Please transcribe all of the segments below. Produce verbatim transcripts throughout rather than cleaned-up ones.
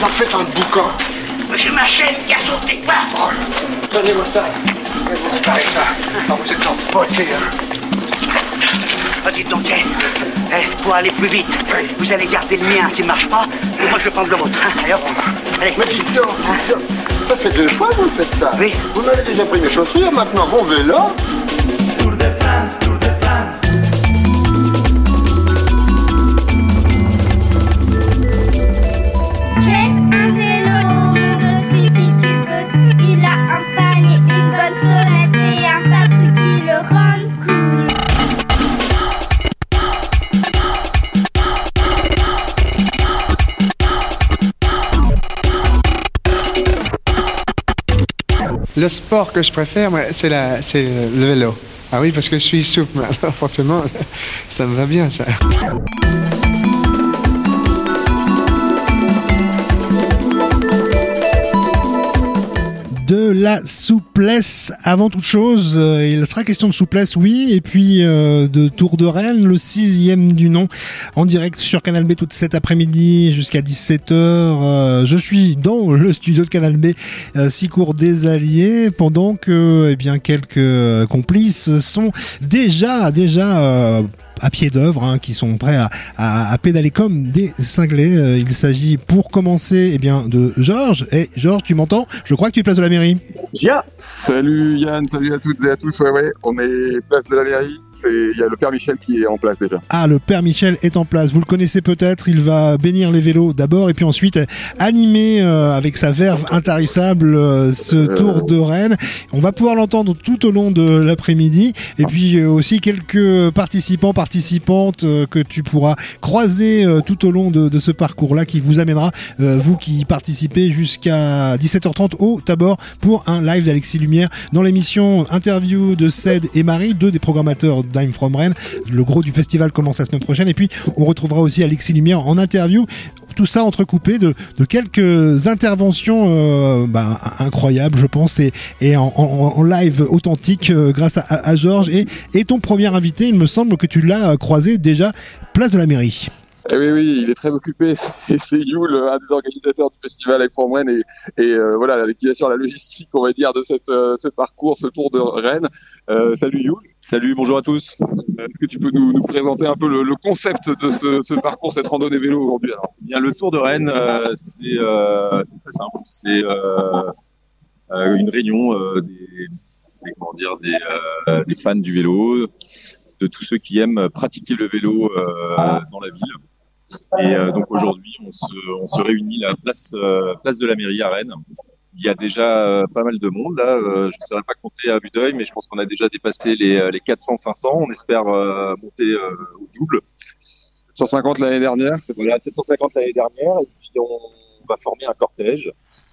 en fait un boucan. J'ai ma chaîne qui a sauté pas. Oh, donnez-moi ça. Préparez ça. Ah, vous êtes en bossé, hein. Oh, dites donc, eh, eh, pour aller plus vite, oui. Vous allez garder le mien qui marche pas, et moi je vais prendre le vôtre. Hein. Allez, hop. Allez. Mais dites donc, hein. dites donc, ça fait deux fois que vous faites ça. Oui. Vous m'avez déjà pris mes chaussures, maintenant mon vélo. Tour de France, Tour de France. J'ai un vélo dessus si tu veux. Il a un panier, une bonne sonnette et un tas de trucs qui le rendent cool. Le sport que je préfère, moi, c'est, la, c'est le vélo. Ah oui, parce que je suis souple, alors forcément, ça me va bien, ça. De la souplesse avant toute chose. Il sera question de souplesse, oui, et puis euh, de Tour de Rennes, le sixième du nom, en direct sur Canal B toute cet après-midi jusqu'à dix-sept heures. Euh, je suis dans le studio de Canal B, euh, Sicourt des Alliés, pendant que eh bien quelques complices sont déjà déjà euh, à pied d'œuvre, hein, qui sont prêts à, à, à pédaler comme des cinglés. Euh, il s'agit pour commencer eh bien de Georges. Et Georges, tu m'entends ? Je crois que tu es place de la mairie. Yeah. Salut Yann, salut à toutes et à tous. Ouais, ouais, on est place de la mairie. C'est, il y a le Père Michel qui est en place déjà. Ah, le Père Michel est en place. Vous le connaissez peut-être. Il va bénir les vélos d'abord et puis ensuite animer euh, avec sa verve intarissable euh, ce euh... Tour de Rennes. On va pouvoir l'entendre tout au long de l'après-midi. Et puis euh, aussi quelques participants, participantes euh, que tu pourras croiser euh, tout au long de, de ce parcours-là qui vous amènera, euh, vous qui participez, jusqu'à dix-sept heures trente au Tabor pour un live d'Alexis Lumière dans l'émission interview de Ced et Marie, deux des programmateurs d'Time from Rennes. Le gros du festival commence la semaine prochaine et puis on retrouvera aussi Alexis Lumière en interview. Tout ça entrecoupé de, de quelques interventions euh, bah, incroyables, je pense, et, et en, en, en live authentique euh, grâce à, à Georges et, et ton premier invité. Il me semble que tu l'as croisé déjà place de la mairie. Eh oui, oui, il est très occupé. C'est, c'est Youl, un des organisateurs du festival avec from Rennes et, et euh, voilà, qui assure la logistique, on va dire, de cette, euh, ce parcours, ce Tour de Rennes. Euh, salut Youl. Salut, bonjour à tous. Est-ce que tu peux nous, nous présenter un peu le, le concept de ce, ce parcours, cette randonnée vélo aujourd'hui alors ? Bien, le Tour de Rennes, euh, c'est, euh, c'est très simple. C'est euh, euh, une réunion euh, des, des, comment dire, des, euh, des fans du vélo, de tous ceux qui aiment pratiquer le vélo euh, dans la ville. Et euh, donc aujourd'hui, on se, on se réunit à la place, euh, place de la mairie à Rennes. Il y a déjà euh, pas mal de monde là. Euh, je ne saurais pas compter à vue d'œil, mais je pense qu'on a déjà dépassé les, les quatre cents cinq cents. On espère euh, monter euh, au double. sept cent cinquante l'année dernière, c'est ça ? Voilà, sept cent cinquante l'année dernière. Et puis on va former un cortège.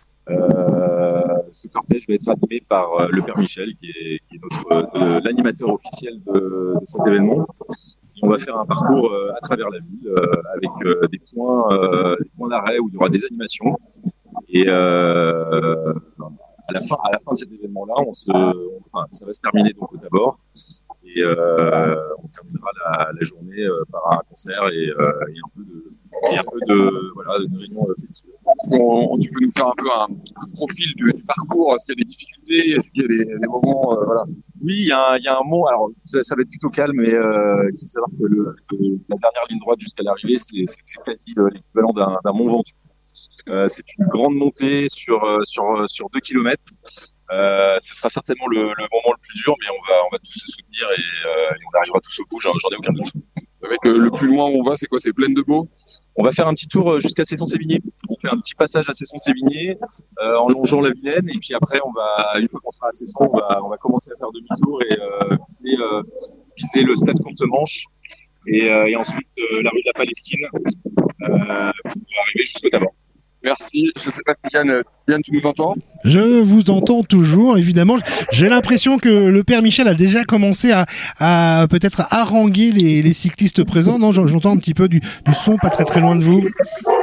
Euh, ce cortège va être animé par euh, le Père Michel, qui est, qui est notre, euh, l'animateur officiel de, de cet événement. Et on va faire un parcours euh, à travers la ville euh, avec euh, des points, euh, des points d'arrêt où il y aura des animations. Et euh, à la fin, à la fin de cet événement-là, on se, on, enfin, ça va se terminer donc au Tabor. Et euh, on terminera la, la journée euh, par un concert et, euh, et un peu de, et un peu de, voilà, de réunion festive. On, tu peux nous faire un peu un, un profil du, du parcours ? Est-ce qu'il y a des difficultés ? Est-ce qu'il y a des, des moments euh, voilà. Oui, il y a un, il y a un moment. Alors, ça, ça va être plutôt calme, mais euh, il faut savoir que le, le, la dernière ligne droite jusqu'à l'arrivée, c'est, c'est, c'est quasi l'équivalent d'un, d'un Mont Ventoux. Euh, c'est une grande montée sur sur sur deux kilomètres. Euh, ce sera certainement le, le moment le plus dur, mais on va on va tous se soutenir et, euh, et on arrivera tous au bout. J'en, j'en ai aucun doute. Avec euh, le plus loin où on va, c'est quoi ? C'est Plaine-de-Beau ? On va faire un petit tour jusqu'à Cesson-Sévigné. On fait un petit passage à Cesson-Sévigné euh, en longeant la Vilaine, et puis après, on va, une fois qu'on sera à Cesson, on va, on va commencer à faire demi-tour et euh, viser, euh, viser le stade Comte-Manche et, euh, et ensuite euh, la rue de la Palestine euh, pour arriver jusqu'au Tabor. Merci. Je ne sais pas si Yann, Yann, tu nous entends ? Je vous entends toujours, évidemment. J'ai l'impression que le Père Michel a déjà commencé à, à peut-être haranguer les, les cyclistes présents. Non, j'entends un petit peu du, du son pas très très loin de vous.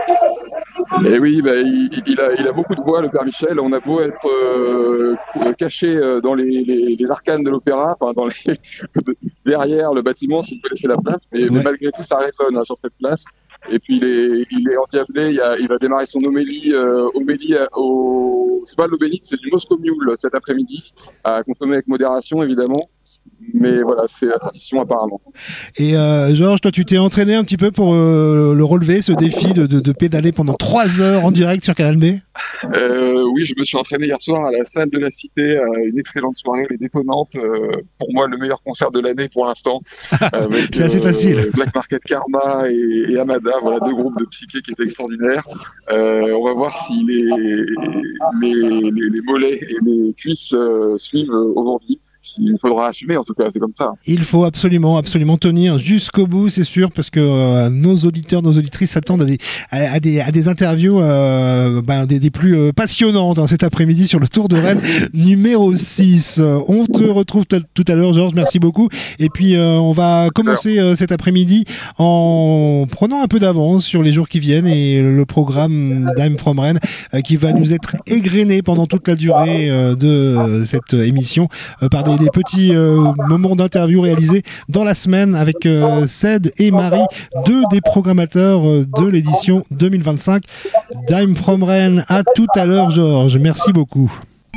Et oui, bah, il, il, a, il a beaucoup de voix, le Père Michel. On a beau être euh, caché dans les, les, les arcanes de l'opéra, enfin dans les derrière le bâtiment, si vous connaissez la place, mais, ouais. mais malgré tout, ça résonne hein, sur cette place. Et puis il est, il est endiablé. Il, y a, il va démarrer son homélie, euh, homélie au, c'est pas l'obélite, c'est du Moscow Mule cet après-midi, à consommer avec modération évidemment. Mais voilà, c'est la tradition apparemment. Et euh, Georges, toi, tu t'es entraîné un petit peu pour euh, le relever, ce défi de, de, de pédaler pendant trois heures en direct sur Canal B? euh, Oui, je me suis entraîné hier soir à la salle de la Cité, euh, une excellente soirée, elle est détonnante. Euh, pour moi, le meilleur concert de l'année pour l'instant. Avec, c'est assez euh, facile. Black Market Karma et, et Amada, voilà deux groupes de psyché qui étaient extraordinaires. Euh, on va voir si les, les, les, les mollets et les cuisses euh, suivent aujourd'hui. Il faudra assumer, en tout cas, c'est comme ça. Il faut absolument, absolument tenir jusqu'au bout, c'est sûr, parce que euh, nos auditeurs, nos auditrices s'attendent à des, à, à des, à des interviews euh, ben, des, des plus euh, passionnantes hein, cet après-midi sur le Tour de Rennes numéro six. On te retrouve t- tout à l'heure, Georges, merci beaucoup. Et puis, euh, on va commencer euh, cet après-midi en prenant un peu d'avance sur les jours qui viennent et le programme d'I''m From Rennes euh, qui va nous être égrené pendant toute la durée euh, de euh, cette émission euh, par des les petits euh, moments d'interview réalisés dans la semaine avec euh, Ced et Marie, deux des programmateurs euh, de l'édition deux mille vingt-cinq d'I''m From Rennes. À tout à l'heure, Georges. Merci beaucoup.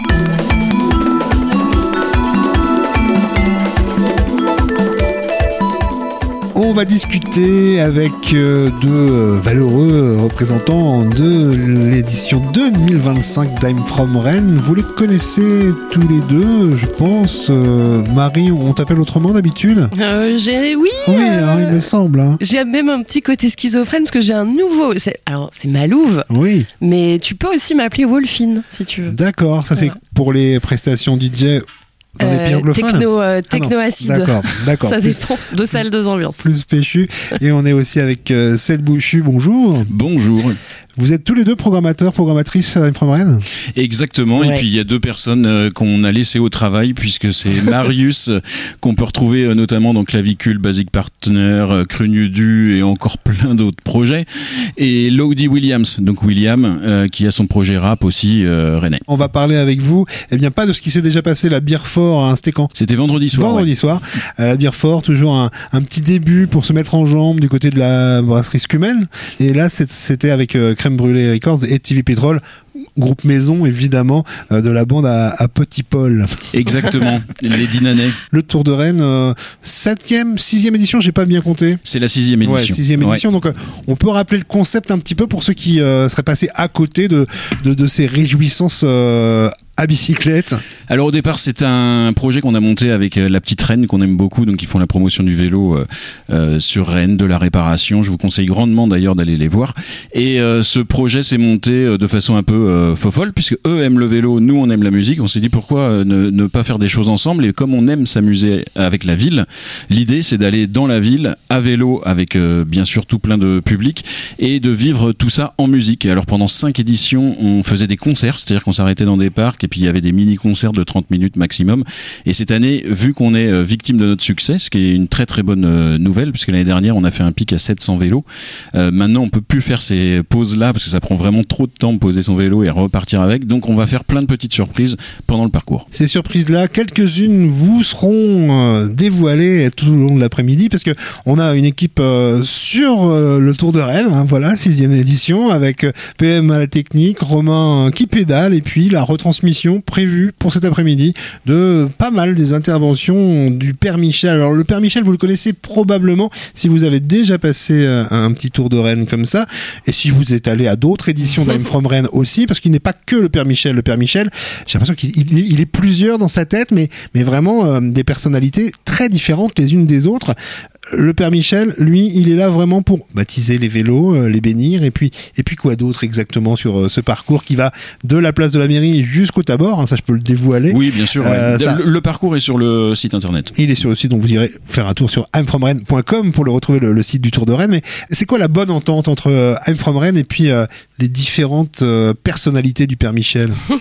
On va discuter avec euh, deux valeureux représentants de l'édition deux mille vingt-cinq d'I''m From Rennes. Vous les connaissez tous les deux, je pense. Euh, Marie, on t'appelle autrement d'habitude ? euh, j'ai... Oui, oui euh... hein, il me semble. Hein. J'ai même un petit côté schizophrène parce que j'ai un nouveau... C'est... Alors, c'est Malouve. Oui. Mais tu peux aussi m'appeler Wolfine, si tu veux. D'accord, ça voilà. C'est pour les prestations D J... Dans les pays anglophones ? Techno, euh, techno ah acide. D'accord, d'accord. Ça plus, dépend de salle, deux ambiances. Plus péchu. Et on est aussi avec euh, Ced Bouchu. Bonjour. Bonjour. Vous êtes tous les deux programmateurs, programmatrices à I''m From Rennes ? Exactement. Ouais. Et puis il y a deux personnes euh, qu'on a laissées au travail puisque c'est Marius euh, qu'on peut retrouver euh, notamment dans Clavicule, Basic Partner, euh, Crunudu et encore plein d'autres projets. Et Lodi Williams, donc William, euh, qui a son projet rap aussi euh, rennais. On va parler avec vous, eh bien pas de ce qui s'est déjà passé, la Bière Fort, hein, c'était quand ? C'était vendredi soir. Vendredi ouais. soir. Euh, la Bière Fort, toujours un, un petit début pour se mettre en jambe du côté de la brasserie Scumen. Et là, c'était avec euh, Crème Brûlée Records et T V Petrol, groupe maison évidemment euh, de la bande à, à Petit Paul. Exactement, les Dinanais. Le Tour de Rennes, euh, septième, sixième édition, j'ai pas bien compté. C'est la sixième édition. Ouais, sixième édition. Ouais. Donc euh, on peut rappeler le concept un petit peu pour ceux qui euh, seraient passés à côté de de, de ces réjouissances euh, à bicyclette. Alors au départ c'est un projet qu'on a monté avec euh, la petite Rennes qu'on aime beaucoup, donc ils font la promotion du vélo euh, euh, sur Rennes, de la réparation. Je vous conseille grandement d'ailleurs d'aller les voir. Et euh, ce projet s'est monté euh, de façon un peu euh, fofolle puisque eux aiment le vélo, nous on aime la musique. On s'est dit pourquoi euh, ne, ne pas faire des choses ensemble, et comme on aime s'amuser avec la ville, l'idée c'est d'aller dans la ville à vélo avec euh, bien sûr tout plein de public et de vivre tout ça en musique. Et alors pendant cinq éditions on faisait des concerts, c'est-à-dire qu'on s'arrêtait dans des parcs et puis il y avait des mini-concerts de trente minutes maximum. Et cette année, vu qu'on est victime de notre succès, ce qui est une très très bonne nouvelle, puisque l'année dernière on a fait un pic à sept cents vélos, euh, maintenant on peut plus faire ces pauses-là parce que ça prend vraiment trop de temps de poser son vélo et repartir avec. Donc on va faire plein de petites surprises pendant le parcours. Ces surprises-là, quelques-unes vous seront euh, dévoilées tout au long de l'après-midi, parce que on a une équipe euh, sur euh, le Tour de Rennes, hein, voilà, sixième édition, avec euh, P M à la technique, Romain euh, qui pédale, et puis la retransmission prévue pour cet après-midi de pas mal des interventions du Père Michel. Alors le Père Michel, vous le connaissez probablement si vous avez déjà passé un, un petit Tour de Rennes comme ça, et si vous êtes allé à d'autres éditions d'I''m From Rennes aussi, parce qu'il n'est pas que le Père Michel. Le Père Michel, j'ai l'impression qu'il il, il est plusieurs dans sa tête, mais, mais vraiment euh, des personnalités très différentes les unes des autres. Le Père Michel, lui, il est là vraiment pour baptiser les vélos, euh, les bénir, et puis et puis quoi d'autre exactement sur euh, ce parcours qui va de la place de la mairie jusqu'au Tabor, hein, ça je peux le dévoiler. Oui, bien sûr. Euh, ouais. ça... le, le parcours est sur le site internet. Il est sur le site, donc vous irez faire un tour sur i''m from rennes point com pour le retrouver, le, le site du Tour de Rennes. Mais c'est quoi la bonne entente entre euh, I''m from Rennes et puis euh, les différentes euh, personnalités du Père Michel?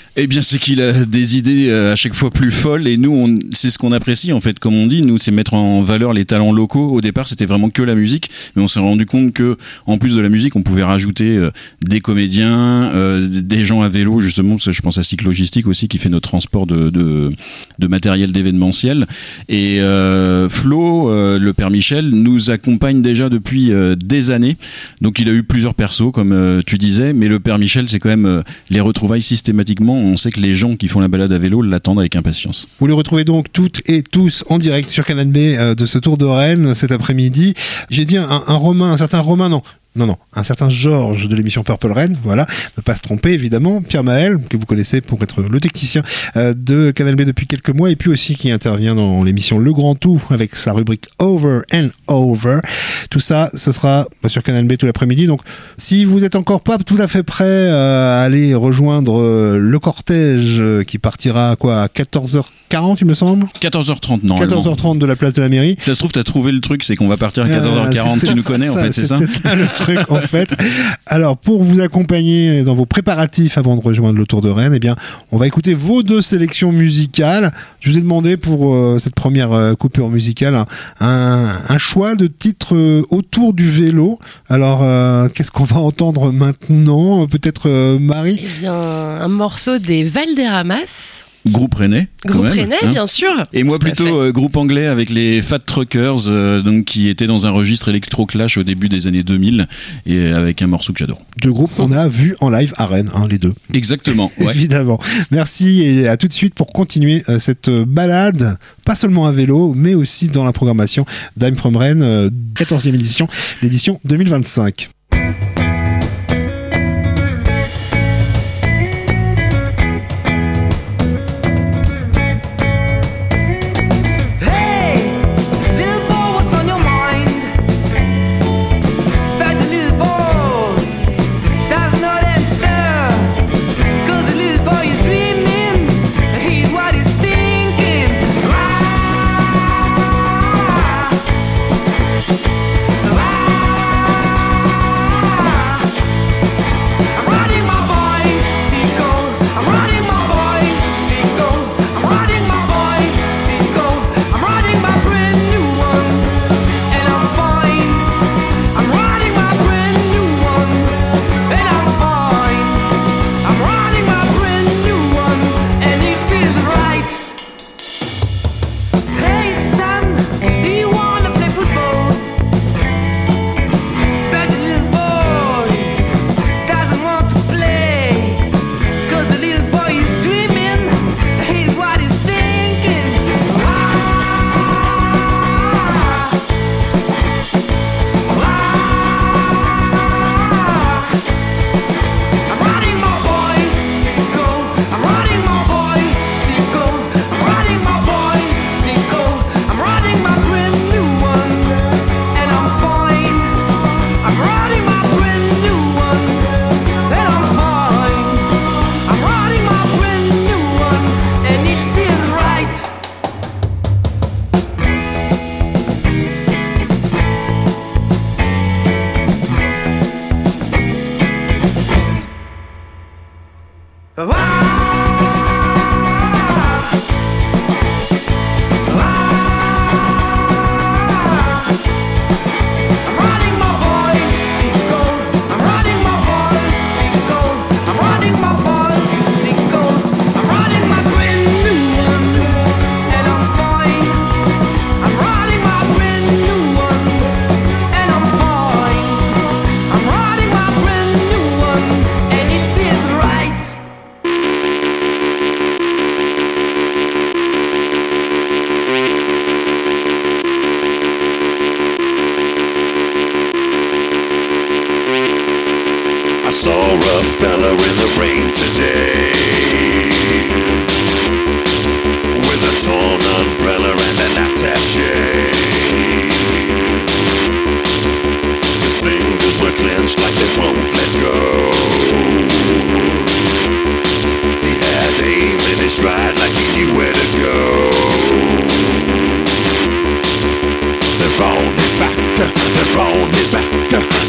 Eh bien, c'est qu'il a des idées à chaque fois plus folles et nous, on, c'est ce qu'on apprécie en fait. Comme on dit, nous, c'est mettre en valeur les talents locaux. Au départ, c'était vraiment que la musique, mais on s'est rendu compte que, en plus de la musique, on pouvait rajouter euh, des comédiens, euh, des gens à vélo, justement. Parce que je pense à Cycle Logistique aussi, qui fait notre transport de de, de matériel d'événementiel. Et euh, Flo, euh, le père Michel, nous accompagne déjà depuis euh, des années. Donc, il a eu plusieurs persos, comme euh, tu disais, mais le père Michel, c'est quand même euh, les retrouvailles systématiquement. On sait que les gens qui font la balade à vélo l'attendent avec impatience. Vous les retrouvez donc toutes et tous en direct sur Canal B euh, de ce Tour de Rennes cet après-midi. J'ai dit un, un Romain, un certain Romain, non. Non, non, un certain Georges de l'émission Purple Rain, voilà, ne pas se tromper évidemment, Pierre Maël, que vous connaissez pour être le technicien euh, de Canal B depuis quelques mois, et puis aussi qui intervient dans l'émission Le Grand Tout avec sa rubrique Over and Over. Tout ça, ce sera bah, sur Canal B tout l'après-midi, donc si vous êtes encore pas tout à fait prêt euh, à aller rejoindre euh, le cortège euh, qui partira quoi à quatorze heures quarante il me semble quatorze heures trente normalement. quatorze heures trente de la place de la mairie. Si ça se trouve, t'as trouvé le truc, c'est qu'on va partir à quatorze heures quarante. Ah, tu nous connais ça, en fait, c'est ça C'est ça le truc en fait. Alors pour vous accompagner dans vos préparatifs avant de rejoindre le Tour de Rennes, eh bien on va écouter vos deux sélections musicales. Je vous ai demandé pour euh, cette première euh, coupure musicale un, un, un choix de titres euh, autour du vélo. Alors euh, qu'est-ce qu'on va entendre maintenant? Peut-être euh, Marie? Eh bien un morceau des Valderramas. Groupe Rennais. Groupe même, Rennais, hein. Bien sûr. Et moi Tout à plutôt euh, groupe anglais avec les Fat Truckers, euh, donc qui étaient dans un registre électro-clash au début des années deux mille et avec un morceau que j'adore. Deux groupes qu'on a vus en live à Rennes, hein, les deux. Exactement. Ouais. Évidemment. Merci et à tout de suite pour continuer euh, cette balade, pas seulement à vélo, mais aussi dans la programmation d'Am from Rennes, euh, quatorzième édition, l'édition deux mille vingt-cinq.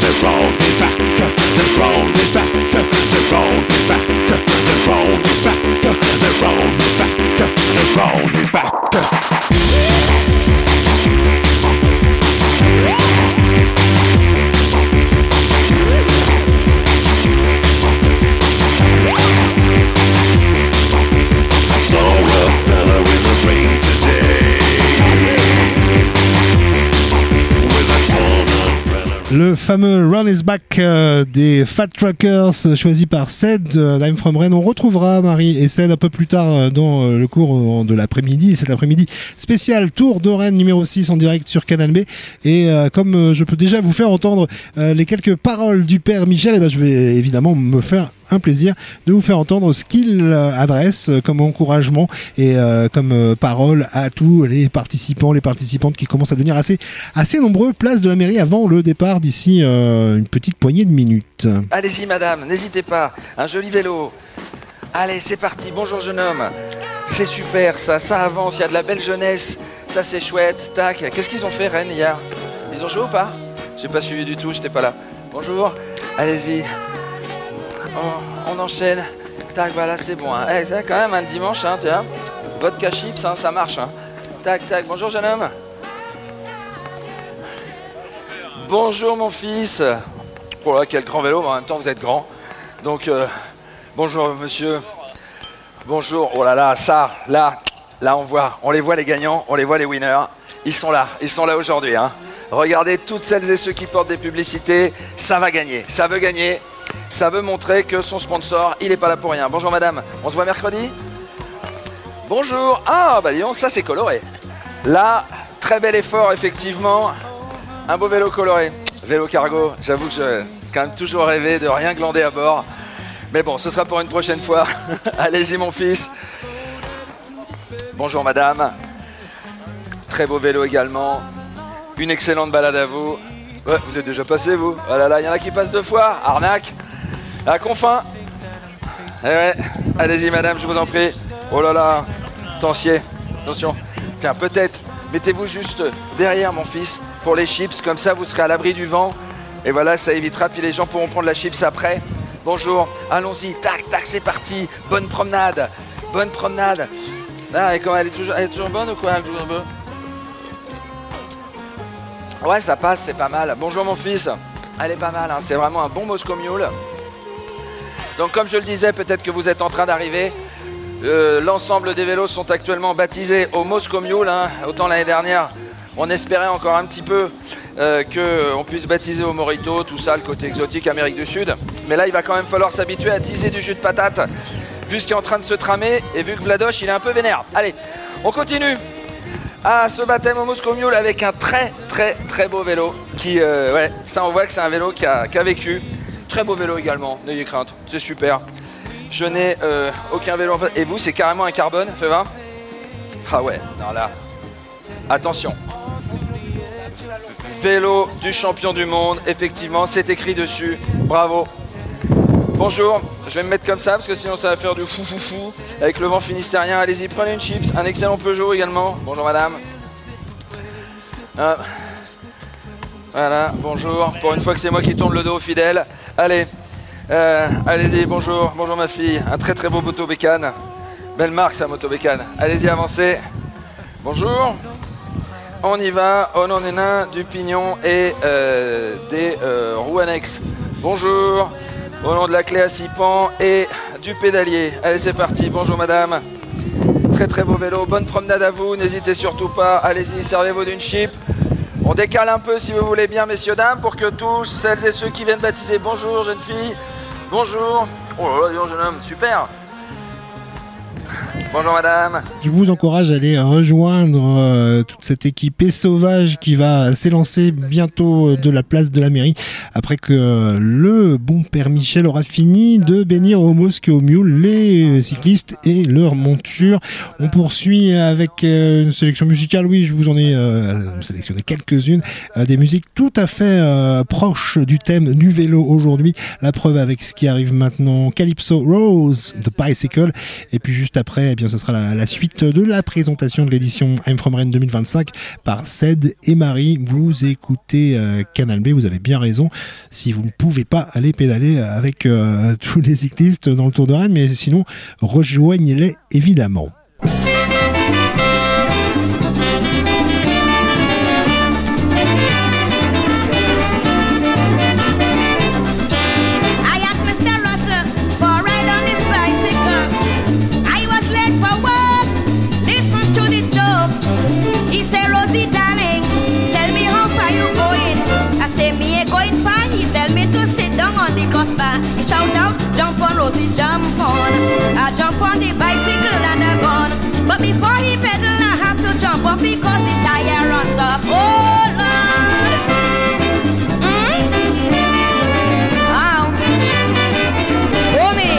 Back, the bone is back, the bone is back. Le fameux Run is Back euh, des Fat Truckers euh, choisi par Ced euh, d'I'm From Rennes. On retrouvera Marie et Ced un peu plus tard euh, dans euh, le cours euh, de l'après-midi. Cet après-midi spécial Tour de Rennes numéro six en direct sur Canal B. Et euh, comme euh, je peux déjà vous faire entendre euh, les quelques paroles du père Michel, eh ben, je vais évidemment me faire un plaisir de vous faire entendre ce qu'il euh, adresse euh, comme encouragement et euh, comme euh, parole à tous les participants, les participantes qui commencent à devenir assez, assez nombreux. Place de la mairie avant le départ d'ici euh, une petite poignée de minutes. Allez-y madame, n'hésitez pas, un joli vélo. Allez, c'est parti, bonjour jeune homme. C'est super ça, ça avance, il y a de la belle jeunesse, ça c'est chouette, tac. Qu'est-ce qu'ils ont fait Rennes hier? Ils ont joué ou pas? J'ai pas suivi du tout, j'étais pas là. Bonjour, allez-y. On, on enchaîne, tac, voilà, c'est bon. Hein. Eh, c'est quand même un dimanche, hein, tiens. Vodka chips, hein, ça marche. Hein. Tac, tac, bonjour jeune homme. Bonjour mon fils. Oh là, quel grand vélo, mais en même temps vous êtes grand. Donc, euh, bonjour monsieur. Bonjour, oh là là, ça, là, là on voit, on les voit les gagnants, on les voit les winners. Ils sont là, ils sont là aujourd'hui. Hein. Regardez toutes celles et ceux qui portent des publicités, ça va gagner, ça veut gagner. Ça veut montrer que son sponsor, il n'est pas là pour rien. Bonjour madame, on se voit mercredi? Bonjour, ah bah dis donc, ça c'est coloré. Là, très bel effort effectivement. Un beau vélo coloré, vélo cargo. J'avoue que j'ai quand même toujours rêvé de rien glander à bord. Mais bon, ce sera pour une prochaine fois. Allez-y mon fils. Bonjour madame. Très beau vélo également. Une excellente balade à vous. Ouais, vous êtes déjà passé vous? Oh là là, il y en a qui passent deux fois. Arnaque. À Confin. Eh ouais. Allez-y madame, je vous en prie. Oh là là. Attention. Attention. Tiens, peut-être, mettez-vous juste derrière mon fils pour les chips. Comme ça, vous serez à l'abri du vent. Et voilà, ça évitera. Puis les gens pourront prendre la chips après. Bonjour. Allons-y. Tac, tac, c'est parti. Bonne promenade. Bonne promenade. Ah, et comment, elle est toujours, elle est toujours bonne ou quoi? Elle est toujours bonne. Ouais, ça passe, c'est pas mal. Bonjour mon fils. Elle est pas mal, hein. C'est vraiment un bon Moscow Mule. Donc comme je le disais, peut-être que vous êtes en train d'arriver. Euh, L'ensemble des vélos sont actuellement baptisés au Moscow Mule. Hein. Autant l'année dernière, on espérait encore un petit peu euh, qu'on puisse baptiser au Morito, tout ça, le côté exotique Amérique du Sud. Mais là, il va quand même falloir s'habituer à teaser du jus de patate, vu ce qui est en train de se tramer et vu que Vladoche, il est un peu vénère. Allez, on continue. Ah, ce baptême au Moscow Mule avec un très très très beau vélo qui, euh, ouais, ça on voit que c'est un vélo qui a, qui a vécu. Très beau vélo également, n'ayez crainte, c'est super. Je n'ai euh, aucun vélo en fait. Et vous, c'est carrément un carbone, fais voir. Ah ouais, non là, attention. Vélo du champion du monde, effectivement, c'est écrit dessus, bravo. Bonjour, je vais me mettre comme ça parce que sinon ça va faire du fou fou fou avec le vent finistérien. Allez-y, prenez une chips, un excellent Peugeot également. Bonjour madame. Ah. Voilà, bonjour. Pour une fois que c'est moi qui tourne le dos fidèle. Allez, euh, allez-y, bonjour, bonjour ma fille. Un très très beau motobécane. Belle marque ça, motobécane. Allez-y, avancez. Bonjour. On y va, au nom des nains, du pignon et euh, des euh, roues annexes. Bonjour. Au nom de la clé à six pans et du pédalier. Allez, c'est parti. Bonjour madame. Très très beau vélo. Bonne promenade à vous. N'hésitez surtout pas. Allez-y, servez-vous d'une chip. On décale un peu si vous voulez bien, messieurs, dames, pour que tous celles et ceux qui viennent baptiser. Bonjour, jeune fille. Bonjour. Oh là là, dis donc, jeune homme. Super. Bonjour madame. Je vous encourage à aller rejoindre euh, toute cette équipée sauvage qui va s'élancer bientôt de la place de la mairie après que euh, le bon père Michel aura fini de bénir au Moscow Mule les cyclistes et leurs montures. On poursuit avec euh, une sélection musicale. Oui, je vous en ai euh, sélectionné quelques-unes, euh, des musiques tout à fait euh, proches du thème du vélo aujourd'hui. La preuve avec ce qui arrive maintenant, Calypso Rose, The Bicycle, et puis juste après, eh bien, ce sera la, la suite de la présentation de l'édition I'm From Rennes deux mille vingt-cinq par Ced et Marie. Vous écoutez euh, Canal B, vous avez bien raison. Si vous ne pouvez pas aller pédaler avec euh, tous les cyclistes dans le Tour de Rennes, mais sinon, rejoignez-les évidemment. He said, Rosie, darling, tell me how far you going. I say, me ain't going uh, he shout out, jump on Rosie, jump on. I jump on the bicycle and I gone. But before he pedal, I have to jump off because the tire runs off. Oh Lord. Mm? Ow. Oh me.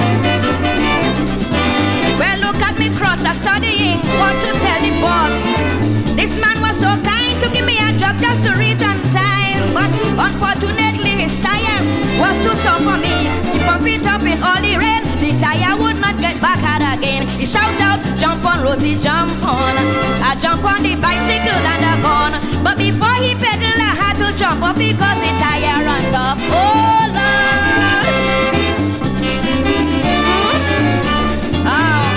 Well, look at me cross, I'm studying what to tell the boss. This man was so kind to give me a job just to reach on time. But unfortunately his tire was too soft for me. He pumped it up in all the rain. The tire would not get back hard again. He shout out, jump on Rosie, jump on. I jump on the bicycle and I gone. But before he pedal I had to jump off because the tire runs off. Oh Lord. Mm-hmm. Oh.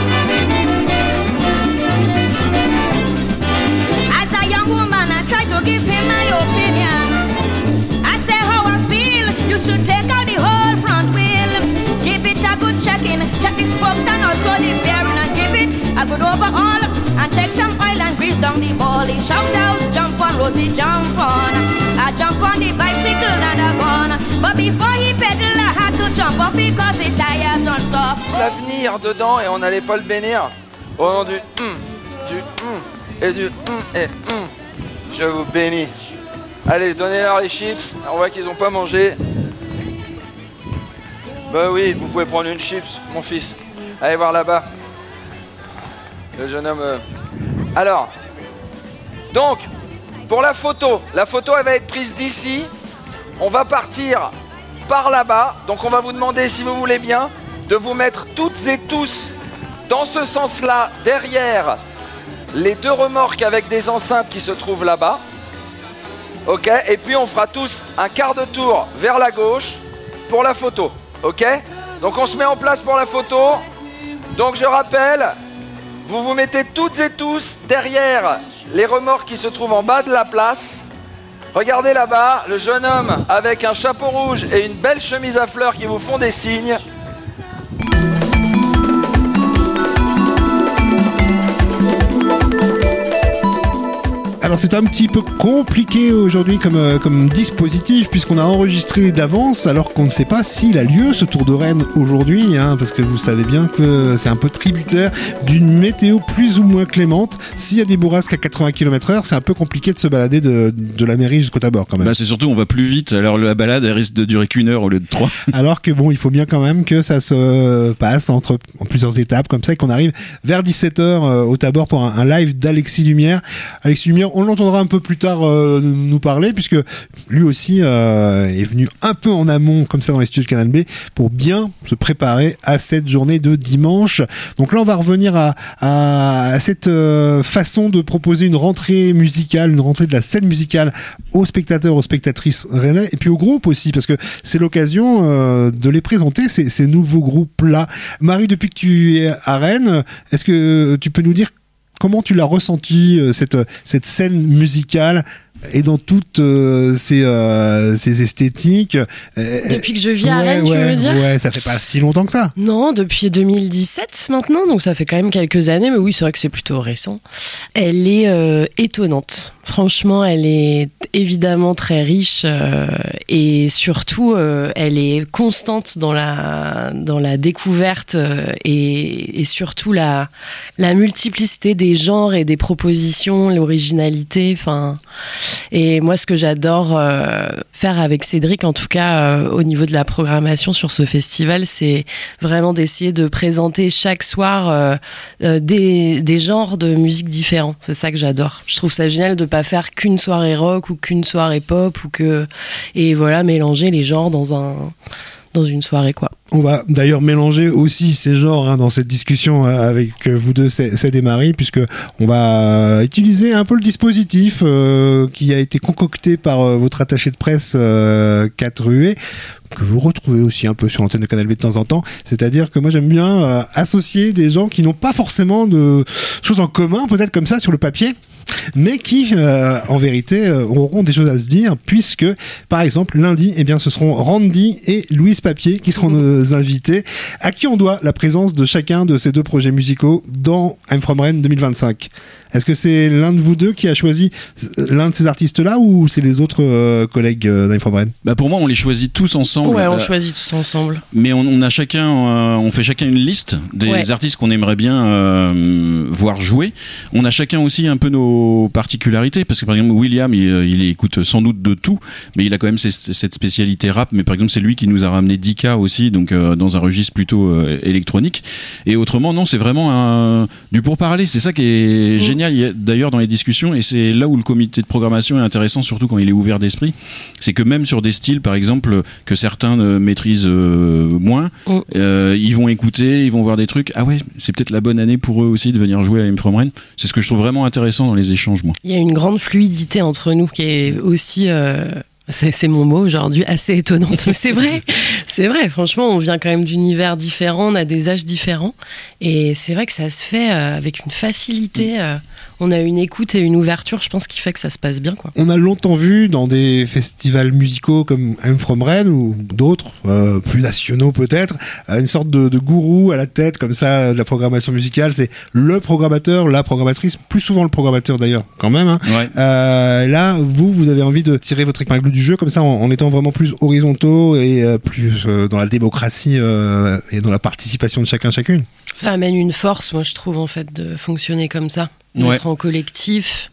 As a young woman I try to give him my opinion. I say how I feel, you should take out the whole front wheel. Give it a good checking, check the spokes and also the bearing, and give it a good overhaul and take some oil and grease down the ball. He shout out, jump on Rosie, jump on. I jump on the bicycle and I gone. But before he pedal I had to jump off because the tires don't soft. L'avenir dedans et on n'allait pas le bénir au nom du hum, du hum et du hum et hum. Je vous bénis. Allez, donnez-leur les chips. On voit qu'ils n'ont pas mangé. Bah oui, vous pouvez prendre une chips, mon fils. Allez voir là-bas. Le jeune homme... Euh... Alors, donc, pour la photo, la photo elle va être prise d'ici. On va partir par là-bas. Donc on va vous demander, si vous voulez bien, de vous mettre toutes et tous dans ce sens-là, derrière les deux remorques avec des enceintes qui se trouvent là-bas. Ok, et puis on fera tous un quart de tour vers la gauche pour la photo. Ok, donc on se met en place pour la photo. Donc je rappelle, vous vous mettez toutes et tous derrière les remorques qui se trouvent en bas de la place. Regardez là-bas, le jeune homme avec un chapeau rouge et une belle chemise à fleurs qui vous font des signes. Alors c'est un petit peu compliqué aujourd'hui comme, euh, comme dispositif puisqu'on a enregistré d'avance alors qu'on ne sait pas s'il a lieu ce Tour de Rennes aujourd'hui, hein, parce que vous savez bien que c'est un peu tributaire d'une météo plus ou moins clémente. S'il y a des bourrasques à quatre-vingts kilomètres heure, c'est un peu compliqué de se balader de, de la mairie jusqu'au Tabor quand même. Bah c'est surtout on va plus vite, alors la balade elle risque de durer qu'une heure au lieu de trois. Alors que bon, il faut bien quand même que ça se passe entre en plusieurs étapes comme ça et qu'on arrive vers dix-sept heures euh, au Tabor pour un, un live d'Alexis Lumière. Alexis Lumière, on l'entendra un peu plus tard euh, nous parler puisque lui aussi euh, est venu un peu en amont comme ça dans les studios de Canal B pour bien se préparer à cette journée de dimanche. Donc là on va revenir à, à, à cette euh, façon de proposer une rentrée musicale, une rentrée de la scène musicale aux spectateurs, aux spectatrices rennais et puis aux groupes aussi parce que c'est l'occasion euh, de les présenter ces, ces nouveaux groupes là. Marie, depuis que tu es à Rennes, est-ce que tu peux nous dire comment tu l'as ressenti, cette, cette scène musicale et dans toutes euh, ces, euh, ces esthétiques? Depuis que je vis à ouais, Rennes, ouais, tu veux dire? Ouais, ça fait pas si longtemps que ça. Non, depuis deux mille dix-sept maintenant, donc ça fait quand même quelques années, mais oui, c'est vrai que c'est plutôt récent. Elle est euh, étonnante. Franchement, elle est évidemment très riche euh, et surtout, euh, elle est constante dans la, dans la découverte euh, et, et surtout la, la multiplicité des genres et des propositions, l'originalité, enfin... Et moi, ce que j'adore euh, faire avec Cédric, en tout cas euh, au niveau de la programmation sur ce festival, c'est vraiment d'essayer de présenter chaque soir euh, euh, des, des genres de musique différents. C'est ça que j'adore. Je trouve ça génial de pas faire qu'une soirée rock ou qu'une soirée pop ou que et voilà mélanger les genres dans un dans une soirée quoi. On va d'ailleurs mélanger aussi ces genres hein, dans cette discussion avec vous deux, Céd et Marie, puisque on va utiliser un peu le dispositif euh, qui a été concocté par euh, votre attaché de presse euh, Kat Rué, que vous retrouvez aussi un peu sur l'antenne de Canal B de temps en temps. C'est-à-dire que moi j'aime bien euh, associer des gens qui n'ont pas forcément de choses en commun, peut-être comme ça sur le papier. mais qui, euh, en vérité, euh, auront des choses à se dire, puisque, par exemple, lundi, eh bien, ce seront Randy et Louise Papier qui seront nos invités, à qui on doit la présence de chacun de ces deux projets musicaux dans I'm From Rennes deux mille vingt-cinq. Est-ce que c'est l'un de vous deux qui a choisi l'un de ces artistes-là, ou c'est les autres euh, collègues euh, d'Im From Rennes ? Bah pour moi, on les choisit tous ensemble. Ouais, on euh, choisit tous ensemble. Mais on, on a chacun, euh, on fait chacun une liste des Ouais. artistes qu'on aimerait bien euh, voir jouer. On a chacun aussi un peu nos particularités, parce que par exemple William, il, il écoute sans doute de tout, mais il a quand même ses, cette spécialité rap. Mais par exemple, c'est lui qui nous a ramené Dika aussi, donc euh, dans un registre plutôt euh, électronique. Et autrement, non, c'est vraiment un, du pourparler. C'est ça qui est mmh. génial. Il y a, d'ailleurs, dans les discussions, et c'est là où le comité de programmation est intéressant, surtout quand il est ouvert d'esprit, c'est que même sur des styles, par exemple, que certains euh, maîtrisent euh, moins, mmh. euh, ils vont écouter, ils vont voir des trucs. Ah ouais, c'est peut-être la bonne année pour eux aussi de venir jouer à I'm From Rennes. C'est ce que je trouve vraiment intéressant dans les échanges, moi. Il y a une grande fluidité entre nous qui est aussi... Euh... C'est, c'est mon mot aujourd'hui, assez étonnante, mais c'est vrai, c'est vrai, franchement, on vient quand même d'univers différents, on a des âges différents, et c'est vrai que ça se fait euh, avec une facilité, euh, on a une écoute et une ouverture, je pense, qui fait que ça se passe bien, quoi. On a longtemps vu dans des festivals musicaux comme I'm From Rennes ou d'autres, euh, plus nationaux peut-être, une sorte de, de gourou à la tête comme ça de la programmation musicale, c'est le programmateur, la programmatrice, plus souvent le programmateur d'ailleurs, quand même. Hein. Ouais. Euh, là, vous, vous avez envie de tirer votre épingle du jeu comme ça en, en étant vraiment plus horizontaux et euh, plus euh, dans la démocratie euh, et dans la participation de chacun chacune. Ça amène une force, moi je trouve, en fait, de fonctionner comme ça, d'être ouais. en collectif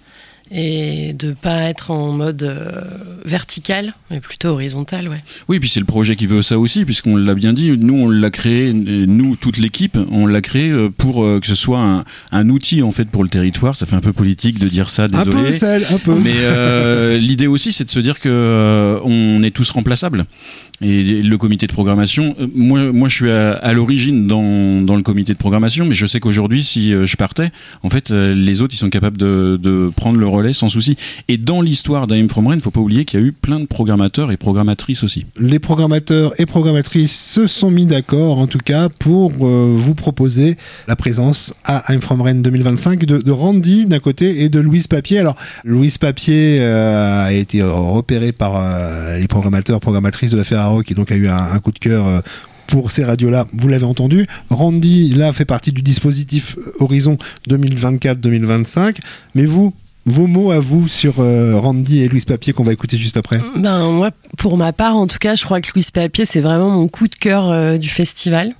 et de pas être en mode euh, vertical, mais plutôt horizontal, ouais. Oui, puis c'est le projet qui veut ça aussi, puisqu'on l'a bien dit, nous on l'a créé, nous toute l'équipe, on l'a créé pour euh, que ce soit un, un outil en fait pour le territoire. Ça fait un peu politique de dire ça, désolé. Un peu, Celle, un peu. Mais euh, l'idée aussi, c'est de se dire que euh, on est tous remplaçables. Et le comité de programmation, moi, moi je suis à, à l'origine dans, dans le comité de programmation, mais je sais qu'aujourd'hui, si je partais, en fait, les autres, ils sont capables de, de prendre le relais sans souci. Et dans l'histoire d'Im From Rennes, il ne faut pas oublier qu'il y a eu plein de programmateurs et programmatrices aussi. Les programmateurs et programmatrices se sont mis d'accord, en tout cas, pour euh, vous proposer la présence à I'm From Rennes deux mille vingt-cinq de, de Randy d'un côté et de Louise Papier. Alors, Louise Papier euh, a été repérée par euh, les programmateurs, programmatrices de la Ferrari, qui donc a eu un, un coup de cœur euh, pour ces radios-là, vous l'avez entendu. Randy, là, fait partie du dispositif Horizon deux mille vingt-quatre deux mille vingt-cinq. Mais vous, vos mots à vous sur euh, Randy et Louise Papier qu'on va écouter juste après. Ben, moi, pour ma part, en tout cas, je crois que Louise Papier, c'est vraiment mon coup de cœur euh, du festival.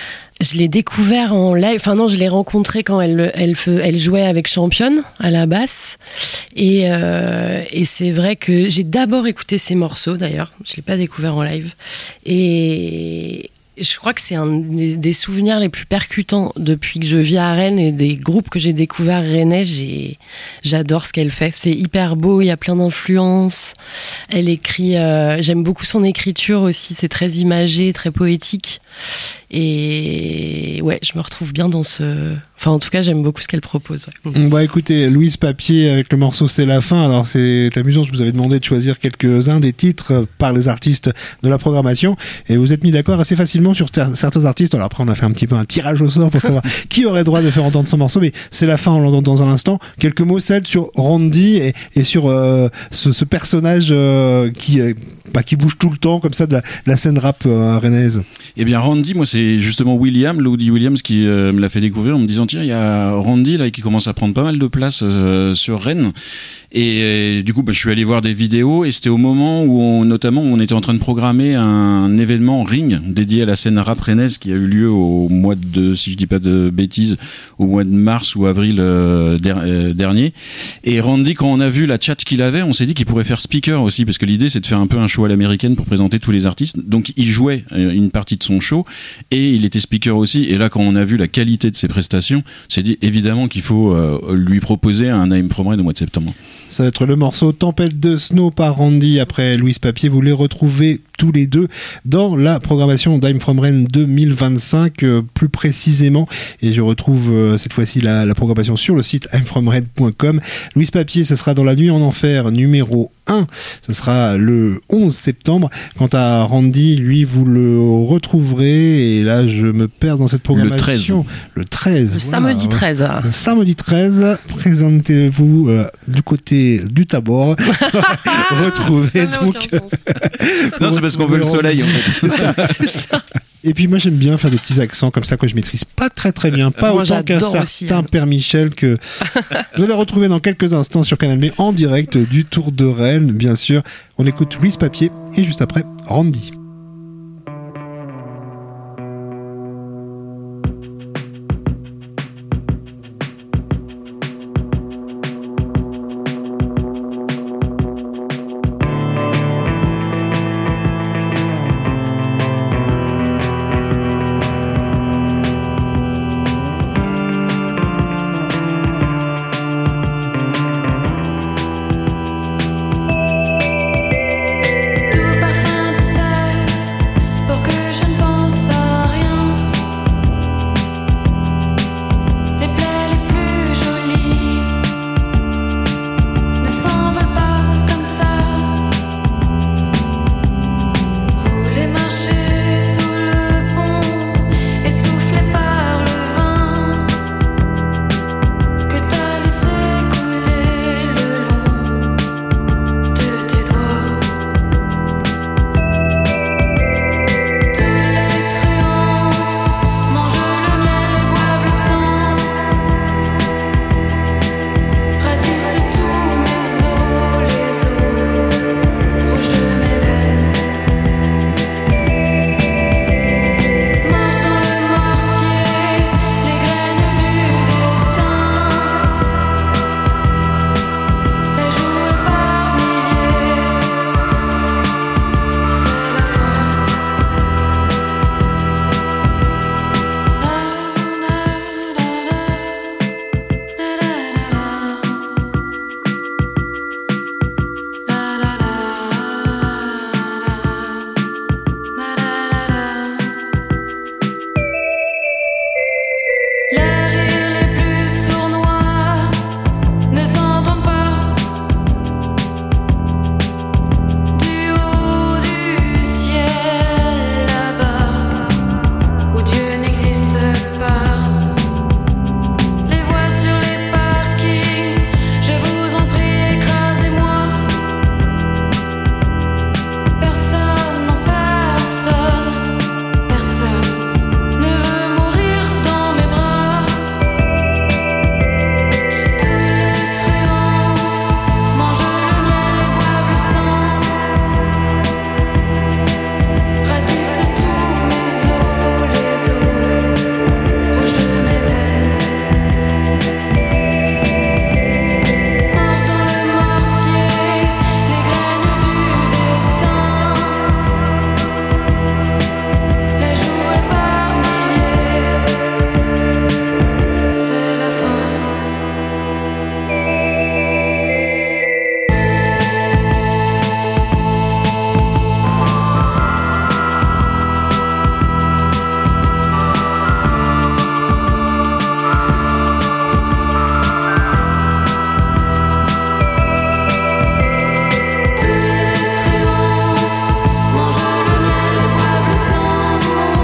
Je l'ai découvert en live, enfin non, je l'ai rencontrée quand elle, elle, elle jouait avec Championne à la basse. Et, euh, et c'est vrai que j'ai d'abord écouté ses morceaux d'ailleurs, je ne l'ai pas découvert en live. Et je crois que c'est un des, des souvenirs les plus percutants depuis que je vis à Rennes et des groupes que j'ai découverts rennais. J'ai, j'adore ce qu'elle fait. C'est hyper beau, il y a plein d'influences. Elle écrit, euh, j'aime beaucoup son écriture aussi, c'est très imagé, très poétique. Et ouais, je me retrouve bien dans ce... Enfin, en tout cas, j'aime beaucoup ce qu'elle propose. Ouais. On va écouter Louise Papier avec le morceau C'est la fin. Alors, c'est amusant, je vous avais demandé de choisir quelques-uns des titres par les artistes de la programmation. Et vous êtes mis d'accord assez facilement sur ter- certains artistes. Alors après, on a fait un petit peu un tirage au sort pour savoir qui aurait droit de faire entendre son morceau. Mais C'est la fin, on l'entend dans un instant. Quelques mots, celles sur Randy et, et sur euh, ce, ce personnage euh, qui, euh, bah, qui bouge tout le temps, comme ça, de la, de la scène rap euh, rennaise. Eh bien, Randy, moi, c'est justement William, Lodi Williams, qui euh, me l'a fait découvrir en me disant, tiens, il y a Randy là qui commence à prendre pas mal de place euh, sur Rennes. Et, et du coup, bah, je suis allé voir des vidéos et c'était au moment où on, notamment, on était en train de programmer un événement Ring dédié à la scène rap rennaise qui a eu lieu au mois de, si je dis pas de bêtises, au mois de mars ou avril euh, der, euh, dernier. Et Randy, quand on a vu la tchatch qu'il avait, on s'est dit qu'il pourrait faire speaker aussi, parce que l'idée c'est de faire un peu un show à l'américaine pour présenter tous les artistes. Donc il jouait une partie de son show et il était speaker aussi. Et là, quand on a vu la qualité de ses prestations, on s'est dit évidemment qu'il faut euh, lui proposer un I'm From Rennes au mois de septembre. Ça va être le morceau Tempête de Snow par Randy après Louise Papier. Vous les retrouvez tout tous les deux dans la programmation d'Im From Rennes deux mille vingt-cinq euh, plus précisément, et je retrouve euh, cette fois-ci la, la programmation sur le site im from rennes point com. Louise Papier, ce sera dans la nuit en enfer numéro un, ce sera le onze septembre. Quant à Randy, lui, vous le retrouverez, et là je me perds dans cette programmation. Le treize. Le voilà, samedi treize. Le samedi treize, présentez-vous euh, du côté du Tabor. Retrouvez donc. Non, c'est parce qu'on veut le soleil en fait. C'est ça. C'est ça. Et puis moi j'aime bien faire des petits accents comme ça que je maîtrise pas très très bien, pas Moi, autant qu'un j'adore certain aussi, hein. Père Michel, que vous allez retrouver dans quelques instants sur Canal B en direct du Tour de Rennes, bien sûr. On écoute Louise Papier et juste après Randy. Tout parfum dessert pour que je ne pense à rien. Les plaies les plus jolies ne s'envolent pas comme ça. Rouler, marcher sous le pont, essoufflé par le vin que t'as laissé couler le long de tes doigts. Tous les truands mangent le miel et boivent le sang, ratissent tous mes os, les os rouges de mes veines. Mort dans le mortier, les graines du destin, les jouer par milliers, c'est la fin. Les rires les plus sournois ne s'entendent pas du haut du ciel là-bas où Dieu n'existe pas. Les voitures, les parkings, je vous en prie, écrasez-moi. Personne, non personne, personne ne veut mourir dans mes bras. Tous les truands mangent le miel et boivent le sang, ratissent tous mes os, les os rouges de mes veines. Mort dans le mortier, les graines du destin, les jouer par milliers, c'est la fin. Tous les truands mangent le miel et boivent le sang,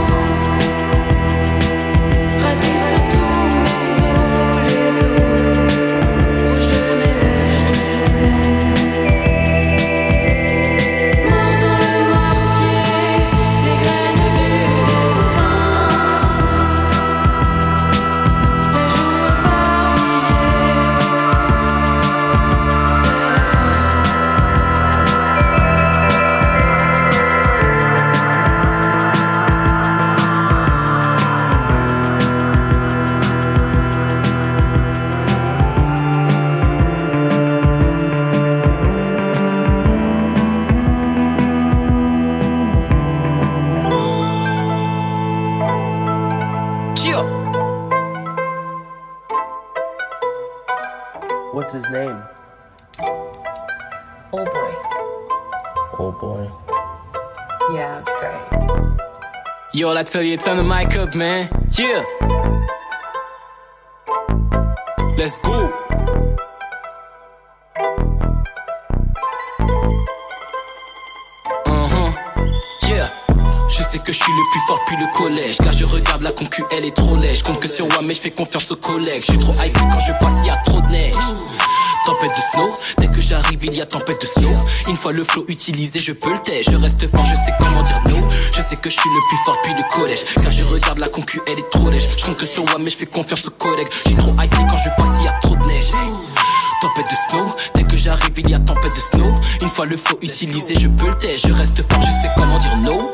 ratissent tous mes os, les os rouges de mes veines. Mort dans le mortier, les graines du destin, les jouer par milliers, c'est la fin. What's his name? Oh boy. Oh boy. Yeah, it's great. Yo, I tell you, turn the mic up, man. Yeah. Let's go. Uh-huh. Yeah. Je sais que je suis le plus fort depuis le collège. Car je regarde la concu, elle est trop lèche. Compte que sur moi, mais je fais confiance aux collègues. Je suis trop icy quand je passe, il y a trop de neige. Tempête de snow, dès que j'arrive il y a tempête de snow. Une fois le flow utilisé je peux le taire. Je reste fort, je sais comment dire no. Je sais que je suis le plus fort depuis le collège. Car je regarde la concu, elle est trop lèche. Je compte que sur moi mais je fais confiance aux collègues. Je suis trop icy quand je passe il y a trop de neige. Tempête de snow, dès que j'arrive il y a tempête de snow. Une fois le flow utilisé je peux le taire. Je reste fort, je sais comment dire no.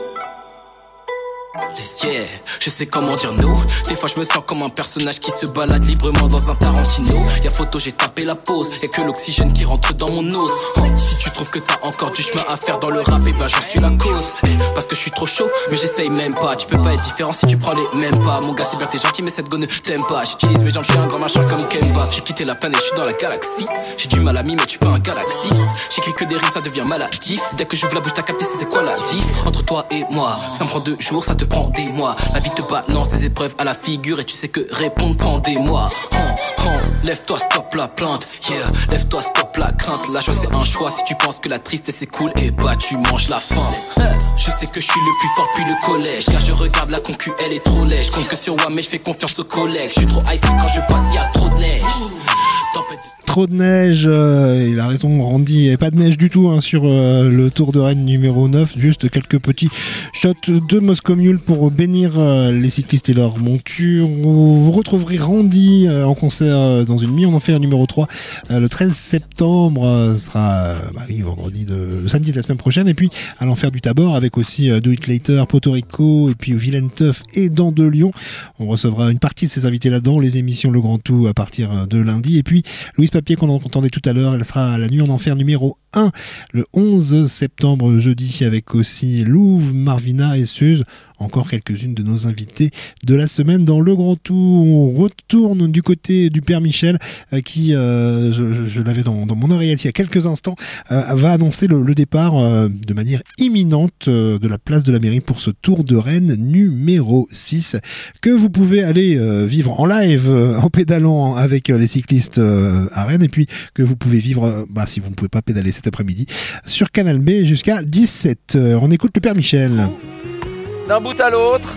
Yeah, je sais comment dire no. Des fois je me sens comme un personnage qui se balade librement dans un Tarantino. Y'a photo, j'ai tapé la pause. Y'a que l'oxygène qui rentre dans mon nose. Oh, si tu trouves que t'as encore du chemin à faire dans le rap, et ben je suis la cause. Eh, parce que je suis trop chaud, mais j'essaye même pas. Tu peux pas être différent si tu prends les mêmes pas. Mon gars c'est bien, t'es gentil mais cette go ne t'aime pas. J'utilise mes jambes, je suis un grand machin comme Kemba. J'ai quitté la planète, je suis dans la galaxie. J'ai du mal à m'y mais tu peux un galaxiste. J'écris que des rimes, ça devient maladif. Dès que j'ouvre la bouche t'as capté c'était quoi la diff. Entre toi et moi, ça me prend deux jours, ça te prend des mois. La vie te balance des épreuves à la figure et tu sais que répondre prend des mois. Hum, hum, lève-toi, stop la plainte. Yeah, lève-toi, stop la crainte. La joie c'est un choix. Si tu penses que la tristesse c'est cool, et bah tu manges la faim. Je sais que je suis le plus fort depuis le collège. Car je regarde la concu, elle est trop lèche. Compte que sur moi mais je fais confiance aux collègues. Je suis trop icy quand je passe, y a trop de neige. Tempête de Trop de neige, euh, il a raison Randy, il n'y avait pas de neige du tout hein, sur euh, le Tour de Rennes numéro neuf, juste quelques petits shots de Moscow Mule pour bénir euh, les cyclistes et leur monture. Vous retrouverez Randy euh, en concert euh, dans une nuit en enfer numéro trois euh, le treize septembre, euh, ce sera euh, bah oui, vendredi de, le samedi de la semaine prochaine, et puis à l'enfer du Tabor avec aussi euh, Do It Later, Porto Rico et puis Vilaine Teuf et Dents de Lion. On recevra une partie de ces invités là dans les émissions Le Grand Tout à partir de lundi, et puis Louise Papier qu'on entendait tout à l'heure, elle sera à la nuit en enfer numéro un le onze septembre jeudi avec aussi Louvre, Marvina et Suze. Encore quelques-unes de nos invités de la semaine dans Le Grand Tout. On retourne du côté du Père Michel euh, qui, euh, je, je l'avais dans, dans mon oreillette il y a quelques instants, euh, va annoncer le, le départ euh, de manière imminente euh, de la place de la mairie pour ce Tour de Rennes numéro six que vous pouvez aller euh, vivre en live euh, en pédalant avec euh, les cyclistes euh, à Rennes, et puis que vous pouvez vivre, euh, bah, si vous ne pouvez pas pédaler cet après-midi, sur Canal B jusqu'à dix-sept heures. On écoute le Père Michel. D'un bout à l'autre,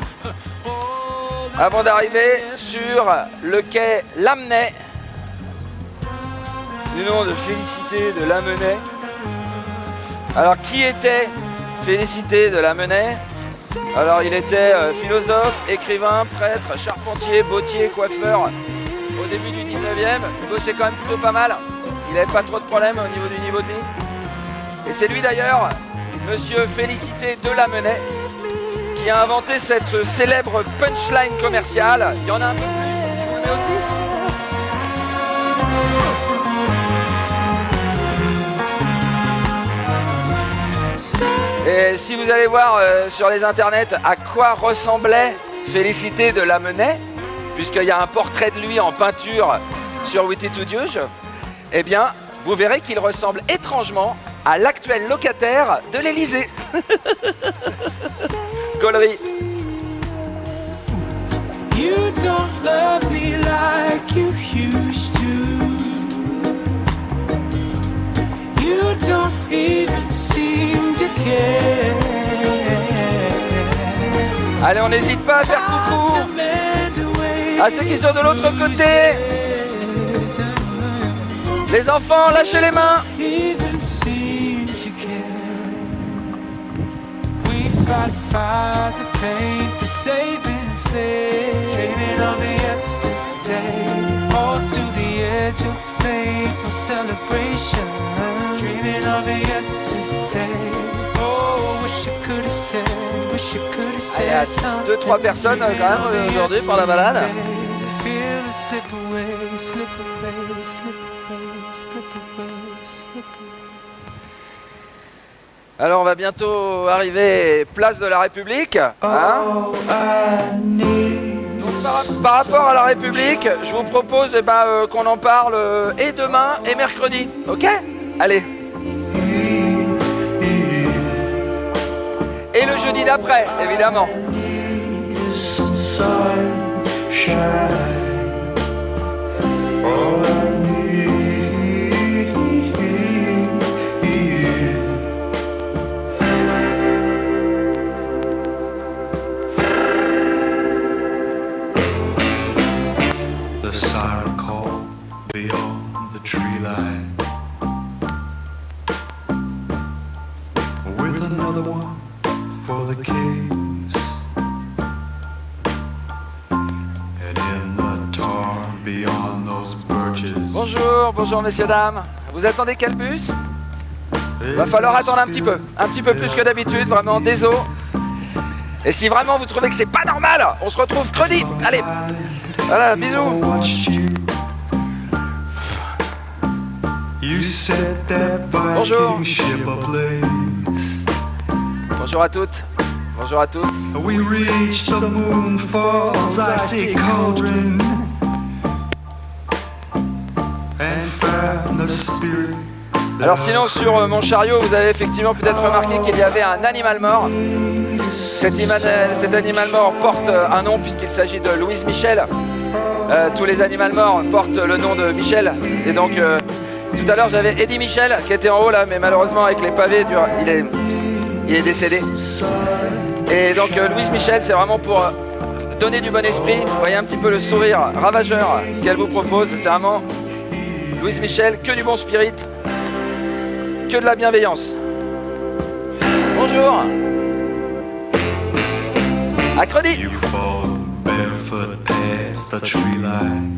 avant d'arriver sur le quai Lamennais, du nom de Félicité de Lamennais. Alors qui était Félicité de Lamennais? Alors il était euh, philosophe, écrivain, prêtre, charpentier, bottier, coiffeur au début du dix-neuvième. Il bossait quand même plutôt pas mal, il n'avait pas trop de problèmes au niveau du niveau de vie. Et c'est lui d'ailleurs, monsieur Félicité de Lamennais, qui a inventé cette célèbre punchline commerciale. Il y en a un peu plus, mais aussi. Et si vous allez voir euh, sur les internets à quoi ressemblait Félicité de Lamennais, puisqu'il y a un portrait de lui en peinture sur Wikitudiouge, eh bien, vous verrez qu'il ressemble étrangement à l'actuel locataire de l'Élysée. Gaulerie. You don't love me like you used to. You don't even seem to care. Allez, on n'hésite pas à faire coucou à ceux qui sont de l'autre côté. Les enfants, lâchez les mains. Fight fires of pain for saving faith. Dreaming of yesterday, all to the edge of fate, no celebration. Dreaming of yesterday. Oh, wish you could have said, wish you could have said. Allez, à deux, trois personnes quand même aujourd'hui pour la balade. Feel it slip away, slip away, slip away, slip away, slip away. Alors on va bientôt arriver place de la République. Hein Donc, par, par rapport à la République, je vous propose eh ben, euh, qu'on en parle euh, et demain et mercredi. Ok? Allez. Et le jeudi d'après, évidemment. The siren call beyond the tree line, with another one for the caves, and in the tar beyond those birches. Bonjour, bonjour messieurs, dames. Vous attendez quel bus? Va falloir attendre un petit peu, un petit peu plus que d'habitude, vraiment, désolé. Et si vraiment vous trouvez que c'est pas normal, on se retrouve credi. Allez, voilà, bisous. Bonjour. Bonjour à toutes. Bonjour à tous. We reach the moon falls icy cauldron and found the spirit. Alors sinon sur euh, mon chariot vous avez effectivement peut-être remarqué qu'il y avait un animal mort. Cet, ima- cet animal mort porte euh, un nom puisqu'il s'agit de Louise Michel. Euh, tous les animaux morts portent le nom de Michel. Et donc euh, tout à l'heure j'avais Eddie Michel qui était en haut là, mais malheureusement avec les pavés dur, il, est, il est décédé. Et donc euh, Louise Michel c'est vraiment pour euh, donner du bon esprit. Vous voyez un petit peu le sourire ravageur qu'elle vous propose. C'est vraiment Louise Michel, que du bon spirit. Que de la bienveillance. Bonjour. À credi. You fall barefoot past the tree line.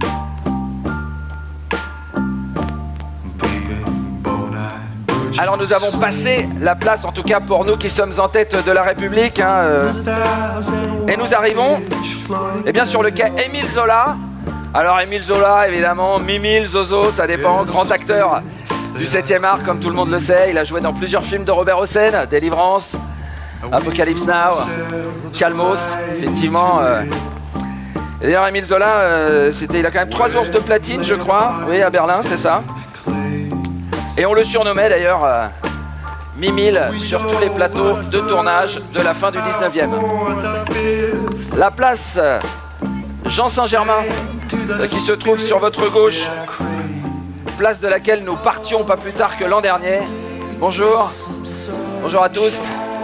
Alors nous avons passé la place, en tout cas pour nous qui sommes en tête de la République, hein, euh, et nous arrivons eh bien, sur le quai Émile Zola. Alors Émile Zola, évidemment, Mimile, Zozo, ça dépend, grand acteur du septième art, comme tout le monde le sait. Il a joué dans plusieurs films de Robert Hossein, Délivrance, Apocalypse Now, Calmos, effectivement. Euh. Et d'ailleurs, Émile Zola, euh, c'était, il a quand même trois ours de platine, je crois, oui, à Berlin, c'est ça. Et on le surnommait d'ailleurs euh, Mimile sur tous les plateaux de tournage de la fin du dix-neuvième. La place euh, Jean Saint-Germain, euh, qui se trouve sur votre gauche, place de laquelle nous partions pas plus tard que l'an dernier. Bonjour, bonjour à tous.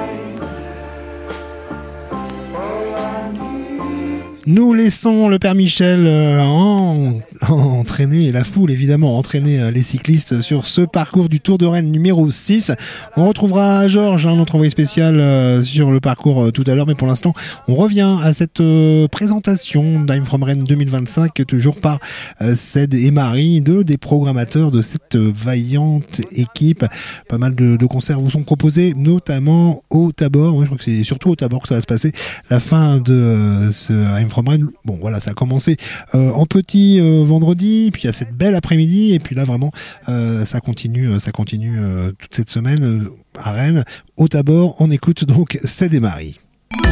Nous laissons le Père Michel euh, en, en, entraîner la foule, évidemment, entraîner euh, les cyclistes sur ce parcours du Tour de Rennes numéro six. On retrouvera Georges, hein, notre envoyé spécial, euh, sur le parcours euh, tout à l'heure, mais pour l'instant, on revient à cette euh, présentation d'Im From Rennes deux mille vingt-cinq, toujours par euh, Ced et Marie, deux des programmateurs de cette euh, vaillante équipe. Pas mal de, de concerts vous sont proposés, notamment au Tabor. Ouais, je crois que c'est surtout au Tabor que ça va se passer, la fin de euh, ce Im From Rennes. Bon, voilà, ça a commencé euh, en petit euh, vendredi, puis il y a cette belle après-midi, et puis là vraiment, euh, ça continue, ça continue euh, toute cette semaine euh, à Rennes, au Tabor. On écoute donc Ced et Marie.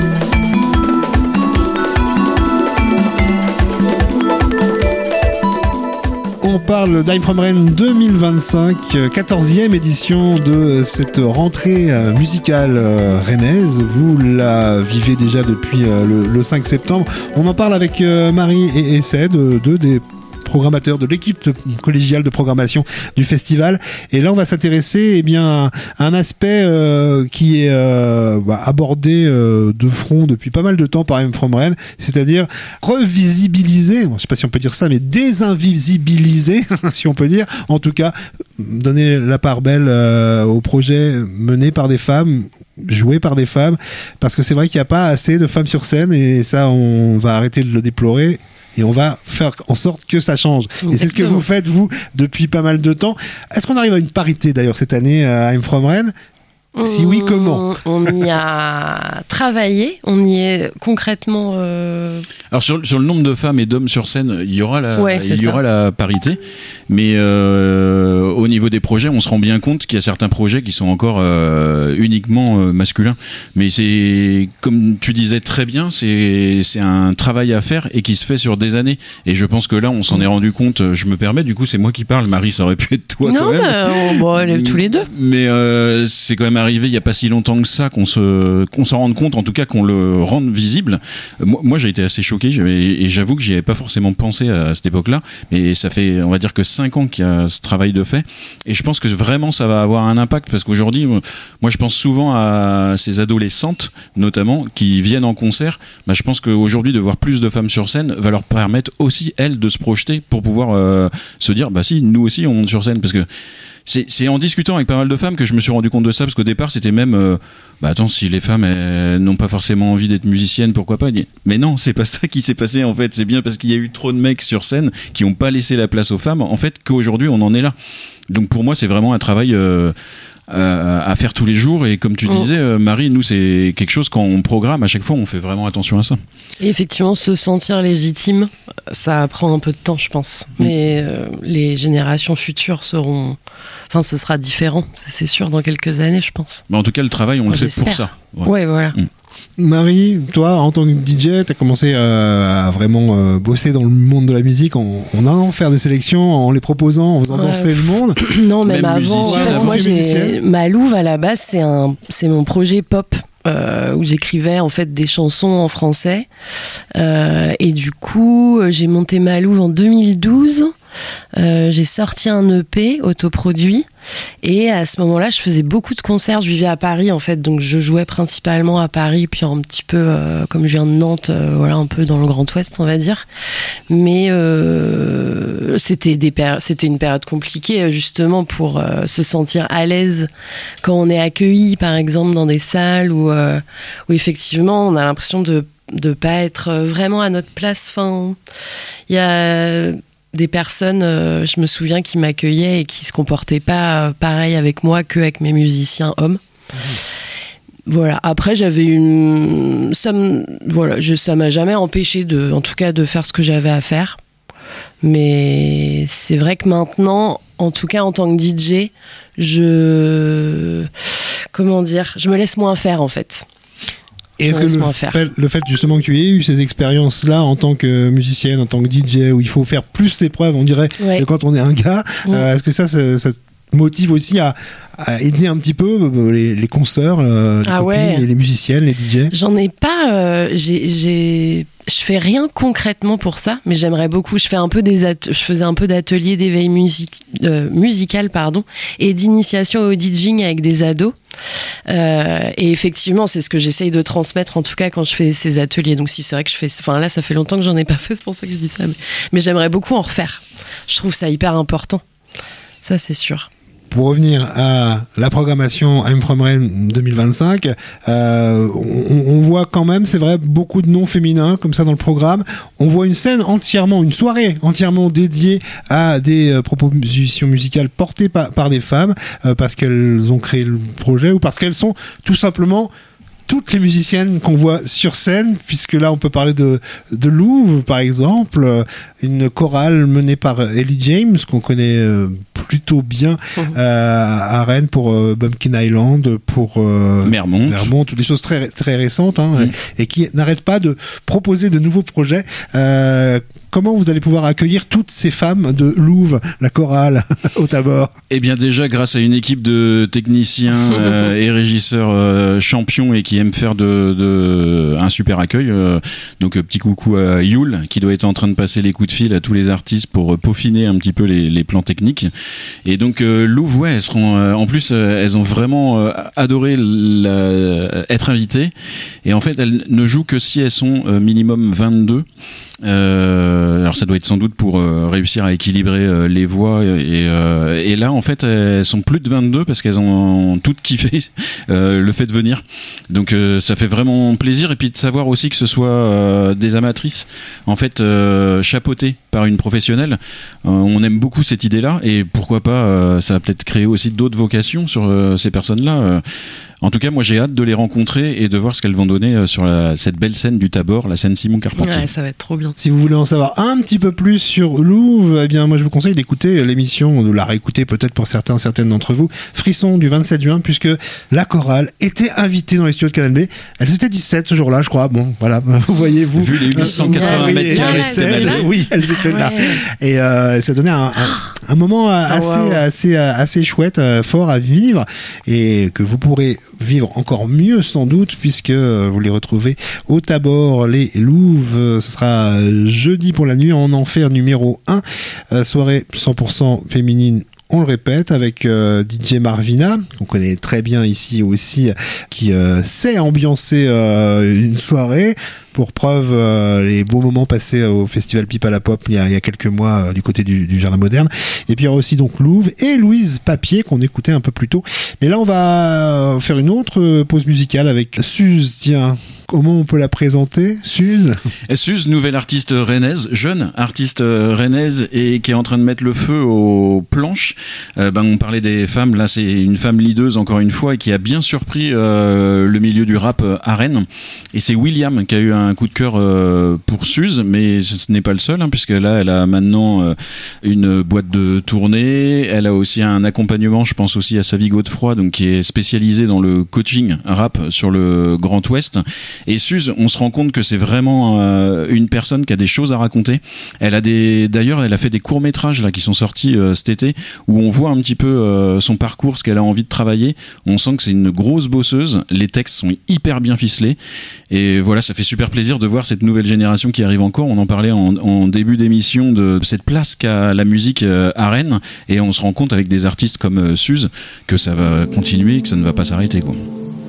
On parle d'Im From Rennes deux mille vingt-cinq, quatorzième édition de cette rentrée musicale rennaise. Vous la vivez déjà depuis le, le cinq septembre. On en parle avec Marie et, et Ced, deux des programmateurs de l'équipe de, collégiale de programmation du festival. Et là, on va s'intéresser eh bien, à un aspect euh, qui est euh, bah, abordé euh, de front depuis pas mal de temps par Im From Rennes, c'est-à-dire revisibiliser, bon, je sais pas si on peut dire ça, mais désinvisibiliser, si on peut dire, en tout cas, donner la part belle euh, au projet mené par des femmes, joué par des femmes, parce que c'est vrai qu'il n'y a pas assez de femmes sur scène, et ça, on va arrêter de le déplorer. Et on va faire en sorte que ça change. Exactement. Et c'est ce que vous faites, vous, depuis pas mal de temps. Est-ce qu'on arrive à une parité, d'ailleurs, cette année à Im From Rennes ? Si oui, comment ? On y a travaillé, on y est concrètement... Euh... Alors sur, sur le nombre de femmes et d'hommes sur scène, il y aura la, ouais, il y ça. aura la parité, mais euh, au niveau des projets, on se rend bien compte qu'il y a certains projets qui sont encore euh, uniquement euh, masculins. Mais c'est, comme tu disais très bien, c'est, c'est un travail à faire et qui se fait sur des années. Et je pense que là, on s'en est rendu compte. Je me permets, du coup, c'est moi qui parle. Marie, ça aurait pu être toi non, quand même. Non, bon, tous les deux. Mais euh, c'est quand même arrivé arrivé il y a pas si longtemps que ça, qu'on se, qu'on s'en rende compte, en tout cas qu'on le rende visible. Moi, moi j'ai été assez choqué, et j'avoue que j'y avais pas forcément pensé à cette époque-là, mais ça fait, on va dire que cinq ans qu'il y a ce travail de fait, et je pense que vraiment ça va avoir un impact, parce qu'aujourd'hui, moi je pense souvent à ces adolescentes, notamment, qui viennent en concert. Bah, je pense qu'aujourd'hui, de voir plus de femmes sur scène va leur permettre aussi, elles, de se projeter pour pouvoir euh, se dire, bah si, nous aussi on monte sur scène, parce que C'est, c'est en discutant avec pas mal de femmes que je me suis rendu compte de ça, parce qu'au départ c'était même euh, bah attends, si les femmes elles, n'ont pas forcément envie d'être musiciennes, pourquoi pas? Mais non, c'est pas ça qui s'est passé en fait. C'est bien parce qu'il y a eu trop de mecs sur scène qui ont pas laissé la place aux femmes, en fait, qu'aujourd'hui on en est là. Donc pour moi c'est vraiment un travail euh, euh, à faire tous les jours, et comme tu disais euh, Marie, nous c'est quelque chose, quand on programme à chaque fois on fait vraiment attention à ça. Et effectivement, se sentir légitime, ça prend un peu de temps, je pense. Mais euh, les générations futures seront... Enfin, ce sera différent, c'est sûr, dans quelques années, je pense. Mais en tout cas, le travail, on Moi, le fait j'espère. pour ça. Ouais, ouais voilà. Mm. Marie, toi, en tant que D J, t'as commencé euh, à vraiment euh, bosser dans le monde de la musique en, en allant faire des sélections, en les proposant, en faisant Ouais, danser pff, le monde. Non, même, Même avant. En fait, musicienne, moi, j'ai musicienne. ma Louve à la base, c'est un, c'est mon projet pop. Euh, où j'écrivais en fait des chansons en français, euh, et du coup j'ai monté ma Louve en deux mille douze. Euh, j'ai sorti un E P autoproduit, et à ce moment-là je faisais beaucoup de concerts. Je vivais à Paris en fait, donc je jouais principalement à Paris, puis un petit peu euh, comme je viens de Nantes, euh, voilà, un peu dans le Grand Ouest on va dire. Mais euh, c'était des péri- c'était une période compliquée justement pour euh, se sentir à l'aise quand on est accueilli par exemple dans des salles où, euh, où effectivement on a l'impression de de pas être vraiment à notre place. Enfin, il y a des personnes, euh, je me souviens, qui m'accueillaient et qui se comportaient pas euh, pareil avec moi qu'avec mes musiciens hommes. Mmh. Voilà. Après, j'avais une, ça me, voilà, je, ça m'a jamais empêché de, en tout cas, de faire ce que j'avais à faire. Mais c'est vrai que maintenant, en tout cas en tant que D J, je, comment dire, je me laisse moins faire en fait. Et est-ce que le fait, le fait justement que tu aies eu ces expériences-là en tant que musicienne, en tant que D J, où il faut faire plus ses preuves, on dirait, ouais. que quand on est un gars, mmh. euh, est-ce que ça, ça, ça te motive aussi à, à aider un petit peu les, les consoeurs, euh, les ah copines, ouais. les, les musiciennes, les D J? J'en ai pas, euh, j'ai, j'ai, je fais rien concrètement pour ça, mais j'aimerais beaucoup. Je fais un peu des, at- je faisais un peu d'ateliers d'éveil musique, euh, musical, pardon, et d'initiation au DJing avec des ados. Euh, et effectivement, c'est ce que j'essaye de transmettre, en tout cas quand je fais ces ateliers. Donc si c'est vrai que je fais, enfin là, ça fait longtemps que j'en ai pas fait, c'est pour ça que je dis ça. Mais, mais j'aimerais beaucoup en refaire. Je trouve ça hyper important. Ça, c'est sûr. Pour revenir à la programmation I'm From Rennes deux mille vingt-cinq, euh, on, on voit quand même, c'est vrai, beaucoup de noms féminins comme ça dans le programme. On voit une scène entièrement, une soirée entièrement dédiée à des euh, propositions musicales portées par, par des femmes, euh, parce qu'elles ont créé le projet ou parce qu'elles sont tout simplement toutes les musiciennes qu'on voit sur scène, puisque là on peut parler de, de Louve par exemple, une chorale menée par Ellie James qu'on connaît euh, plutôt bien mmh. euh, à Rennes pour euh, Bumpkin Island, pour euh, Mermont, Mermont, toutes des choses très très récentes, hein, mmh. et, et qui n'arrêtent pas de proposer de nouveaux projets. Euh, comment vous allez pouvoir accueillir toutes ces femmes de Louve, la chorale au Tabor? Eh bien déjà grâce à une équipe de techniciens euh, et régisseurs euh, champions et qui aiment faire de, de un super accueil. Euh, donc petit coucou à Yul qui doit être en train de passer les coups de fil à tous les artistes pour euh, peaufiner un petit peu les, les plans techniques. Et donc euh, Louve, ouais, elles seront euh, en plus euh, elles ont vraiment euh, adoré la, être invitées. Et en fait elles ne jouent que si elles sont euh, minimum vingt-deux. Euh, alors ça doit être sans doute pour euh, réussir à équilibrer euh, les voix et, euh, et là en fait elles sont plus de vingt-deux parce qu'elles ont toutes kiffé euh, le fait de venir, donc euh, ça fait vraiment plaisir. Et puis de savoir aussi que ce soit euh, des amatrices en fait euh, chapeautées par une professionnelle, euh, on aime beaucoup cette idée là, et pourquoi pas euh, ça va peut-être créer aussi d'autres vocations sur euh, ces personnes là. euh, En tout cas, moi, j'ai hâte de les rencontrer et de voir ce qu'elles vont donner sur la, cette belle scène du Tabor, la scène Simon Carpentier. Ouais, ça va être trop bien. Si vous voulez en savoir un petit peu plus sur Louve, eh bien, moi, je vous conseille d'écouter l'émission, de la réécouter peut-être pour certains, certaines d'entre vous. Frisson du vingt-sept juin, puisque la chorale était invitée dans les studios de Canal B. Elles étaient dix-sept ce jour-là, je crois. Bon, voilà, vous voyez, vous. Vu les huit cent quatre-vingts mètres carrés, oui, elles étaient là. Et euh, ça donnait un, un Un moment euh, Ah, assez, wow. assez, euh, assez chouette, euh, fort à vivre et que vous pourrez vivre encore mieux sans doute puisque euh, vous les retrouvez au Tabor, les Louves. Euh, Ce sera euh, jeudi pour la nuit en enfer numéro un. Euh, soirée cent pour cent féminine. On le répète avec euh, D J Marvina, qu'on connaît très bien ici aussi, qui euh, sait ambiancer euh, une soirée. Pour preuve, euh, les beaux moments passés au festival Pipe à la Pop il y a, il y a quelques mois euh, du côté du, du Jardin Moderne. Et puis il y aura aussi donc Louve et Louise Papier qu'on écoutait un peu plus tôt. Mais là, on va faire une autre pause musicale avec Suze. Tiens, comment on peut la présenter, Suze? Suze, nouvelle artiste rennaise, jeune artiste rennaise et qui est en train de mettre le feu aux planches. Euh, ben, on parlait des femmes, là c'est une femme leaduse encore une fois et qui a bien surpris euh, le milieu du rap à Rennes. Et c'est William qui a eu un coup de cœur euh, pour Suze, mais ce n'est pas le seul, hein, puisque là elle a maintenant euh, une boîte de tournée, elle a aussi un accompagnement, je pense aussi à Savy Godefroy, donc qui est spécialisé dans le coaching rap sur le Grand Ouest. Et Suze, on se rend compte que c'est vraiment euh, une personne qui a des choses à raconter. Elle a des, d'ailleurs, elle a fait des courts métrages là qui sont sortis euh, cet été où on voit un petit peu euh, son parcours, ce qu'elle a envie de travailler. On sent que c'est une grosse bosseuse. Les textes sont hyper bien ficelés. Et voilà, ça fait super plaisir de voir cette nouvelle génération qui arrive encore. On en parlait en, en début d'émission de cette place qu'a la musique euh, à Rennes. Et on se rend compte avec des artistes comme euh, Suze que ça va continuer, que ça ne va pas s'arrêter, quoi.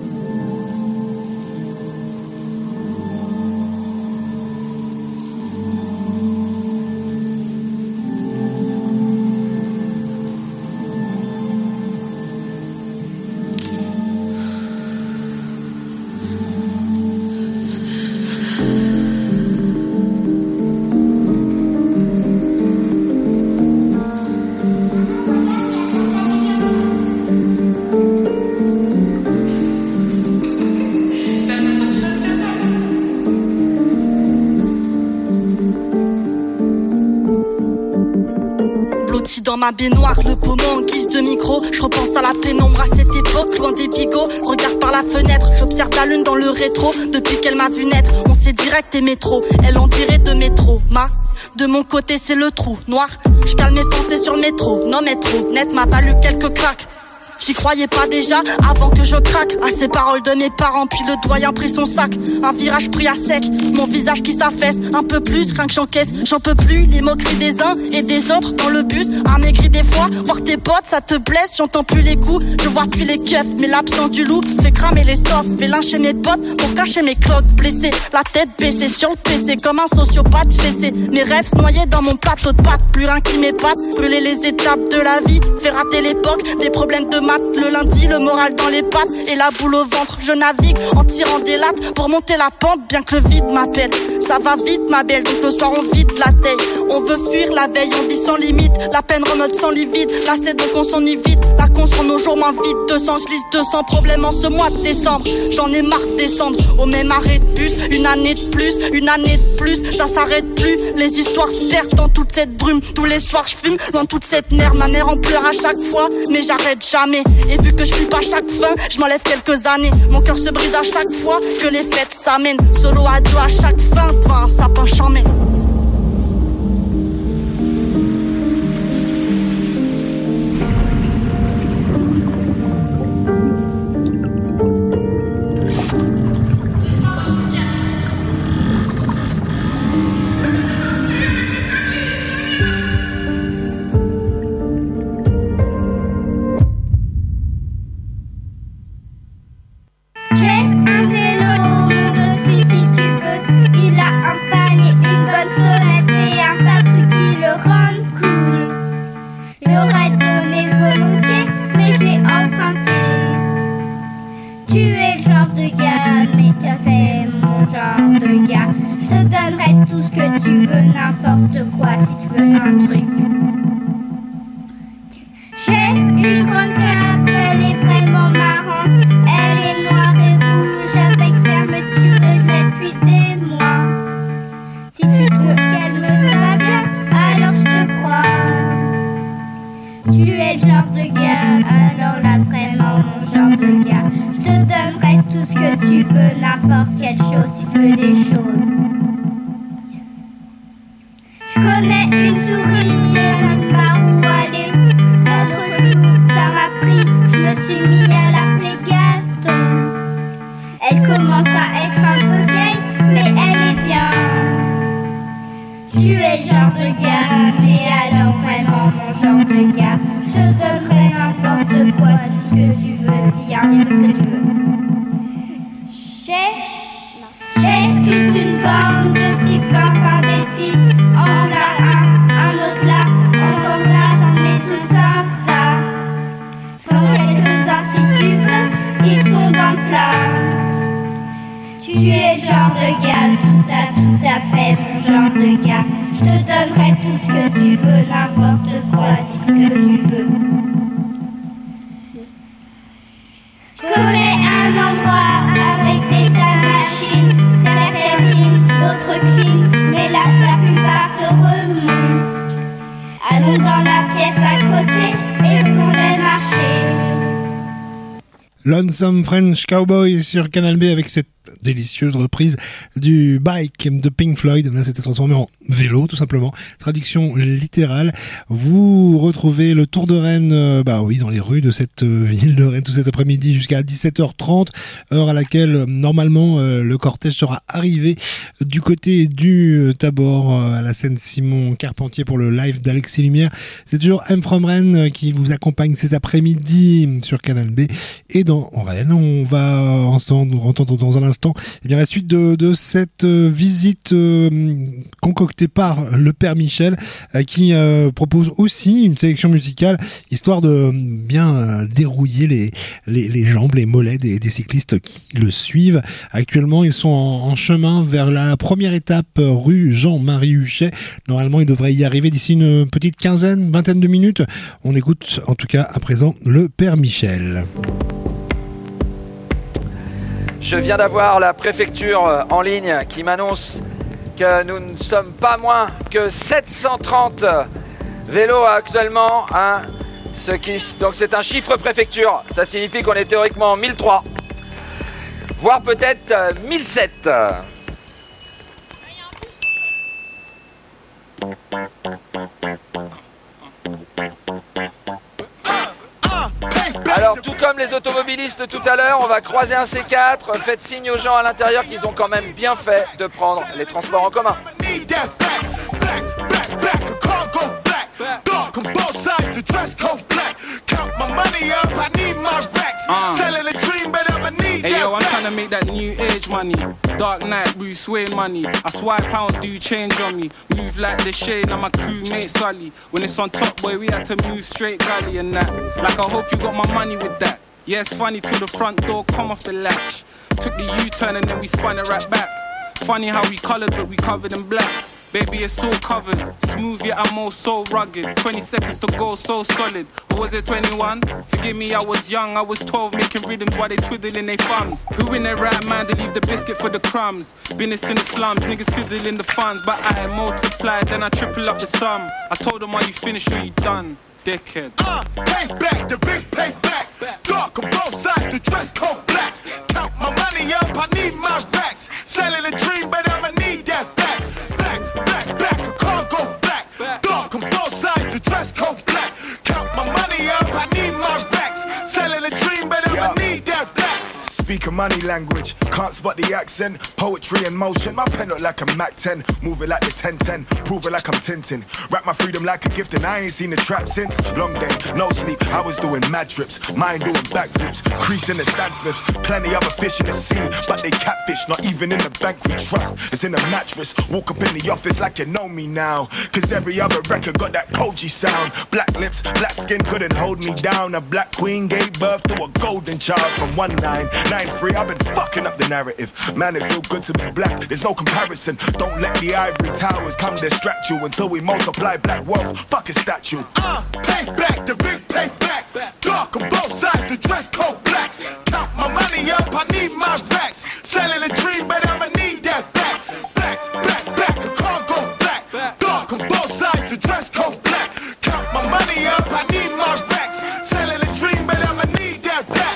Dans ma baignoire, le pommeau en guise de micro. Je repense à la pénombre, à cette époque, loin des bigots. Regarde par la fenêtre, j'observe la lune dans le rétro. Depuis qu'elle m'a vu naître, on s'est direct et métro. Elle en dirait de métro, ma. De mon côté c'est le trou noir. Je calme mes pensées sur le métro. Non métro, net m'a valu quelques cracks. J'y croyais pas déjà avant que je craque à ces paroles de mes parents, puis le doyen prit son sac. Un virage pris à sec, mon visage qui s'affaisse un peu plus, crains que j'encaisse. J'en peux plus, les moqueries des uns et des autres dans le bus. Amaigri des fois, voir tes potes ça te blesse. J'entends plus les coups, je vois plus les keufs. Mais l'absence du loup fait cramer les toffes. Fais lyncher mes potes pour cacher mes cloques blessées. La tête baissée sur le P C comme un sociopathe. J'laissais mes rêves noyés dans mon plateau de pâtes. Plus rien qui m'épate, brûler les étapes de la vie. Faire rater l'époque, des problèmes de maths. Le lundi, le moral dans les pattes et la boule au ventre. Je navigue en tirant des lattes pour monter la pente, bien que le vide m'appelle. Ça va vite ma belle, donc le soir on vide la taille. On veut fuir la veille, on vit sans limite. La peine rend notre sang livide, là c'est donc on s'ennuie vite. La con rend nos jours moins vite, deux cents, je lise deux cents problèmes en ce mois de décembre. J'en ai marre de descendre au même arrêt de bus. Une année de plus, une année de plus, ça s'arrête plus. Les histoires se perdent dans toute cette brume. Tous les soirs je fume, dans toute cette merde. Ma mère en pleure à chaque fois, mais j'arrête jamais. Et vu que je flippe à chaque fin, je m'enlève quelques années. Mon cœur se brise à chaque fois que les fêtes s'amènent. Solo à deux à chaque fin, devant un sapin chamé. Je connais une souris, elle n'a pas où aller. un plat. Tu es le genre de gars, tout à tout à fait mon genre de gars. Je te donnerai tout ce que tu veux, n'importe quoi, dis ce que tu veux. Je connais un endroit avec des tas de machines. Certaines riment, d'autres clignent, mais la, la plupart se remontent. Allons dans la pièce à côté et font les marchés. Lonesome French Cowboy sur Canal B avec cette délicieuse reprise du Bike de Pink Floyd. Là, c'était transformé en vélo, tout simplement. Traduction littérale. Vous retrouvez le Tour de Rennes, euh, bah oui, dans les rues de cette euh, ville de Rennes tout cet après-midi jusqu'à dix-sept heures trente, heure à laquelle, euh, normalement, euh, le cortège sera arrivé du côté du euh, Tabor, euh, à la scène Simon Carpentier pour le live d'Alexis Lumière. C'est toujours M from Rennes euh, qui vous accompagne cet après-midi sur Canal B et dans Rennes. On va ensemble entendre dans un instant eh bien la suite de, de cette euh, visite euh, concoctée par le Père Michel euh, qui euh, propose aussi une sélection musicale histoire de bien euh, dérouiller les, les, les jambes, les mollets des, des cyclistes qui le suivent. Actuellement, ils sont en, en chemin vers la première étape euh, rue Jean-Marie Huchet. Normalement, ils devraient y arriver d'ici une petite quinzaine, vingtaine de minutes. On écoute en tout cas à présent le Père Michel. Je viens d'avoir la préfecture en ligne qui m'annonce que nous ne sommes pas moins que sept cent trente vélos actuellement. Hein, ce qui, donc c'est un chiffre préfecture, ça signifie qu'on est théoriquement mille trois, voire peut-être mille sept. Alors tout comme les automobilistes tout à l'heure, on va croiser un C quatre. Faites signe aux gens à l'intérieur qu'ils ont quand même bien fait de prendre les transports en commun. Hey yo, I'm trying to make that new age money. Dark Knight, Bruce Wayne money. I swipe out, do change on me. Move like the shade, now my crewmate Sully. When it's on top, boy, we had to move straight gully and that. Like I hope you got my money with that. Yeah, it's funny till the front door come off the latch. Took the U-turn and then we spun it right back. Funny how we coloured, but we covered in black. Baby, it's all covered. Smooth, yeah, I'm all so rugged. twenty seconds to go, so solid. Or was it twenty-one? Forgive me, I was young. I was twelve, making rhythms while they twiddling their thumbs. Who in their right mind to leave the biscuit for the crumbs? Business in the slums, niggas fiddling the funds. But I multiply, then I triple up the sum. I told them, are you finished or you done? Dickhead. Uh, payback, the big payback. Dark on both sides, the dress code black. Count my money up, I need my racks. Selling a dream, but I'ma need that back. Back, back, back, I can't go back. Dark on both sides, the dress code black. Count my money up, I need my racks. Selling a dream, but I'ma need that back. Speak a money language, can't spot the accent. Poetry in motion, my pen look like a Mac ten. Move it like the ten ten, prove it like I'm Tintin. Wrap my freedom like a gift and I ain't seen the trap since. Long day, no sleep, I was doing mad trips. Mine doing backflips, crease in the Stan Smiths. Plenty other fish in the sea, but they catfish. Not even in the bank we trust, it's in the mattress. Walk up in the office like you know me now. Cause every other record got that Koji sound. Black lips, black skin couldn't hold me down. A black queen gave birth to a golden child from one nine nine three. I've been fucking up the narrative. Man, it feel good to be black, there's no comparison. Don't let the ivory towers come distract you until we multiply black wealth. Fuck a statue. Uh, pay back, the big pay back. Dark on both sides, the dress code black. Count my money up, I need my racks. Selling a dream, but I'ma need that back. Back, back, back, I can't go back. Dark on both sides, the dress code black. Count my money up, I need my racks. Selling a dream, but I'ma need that back.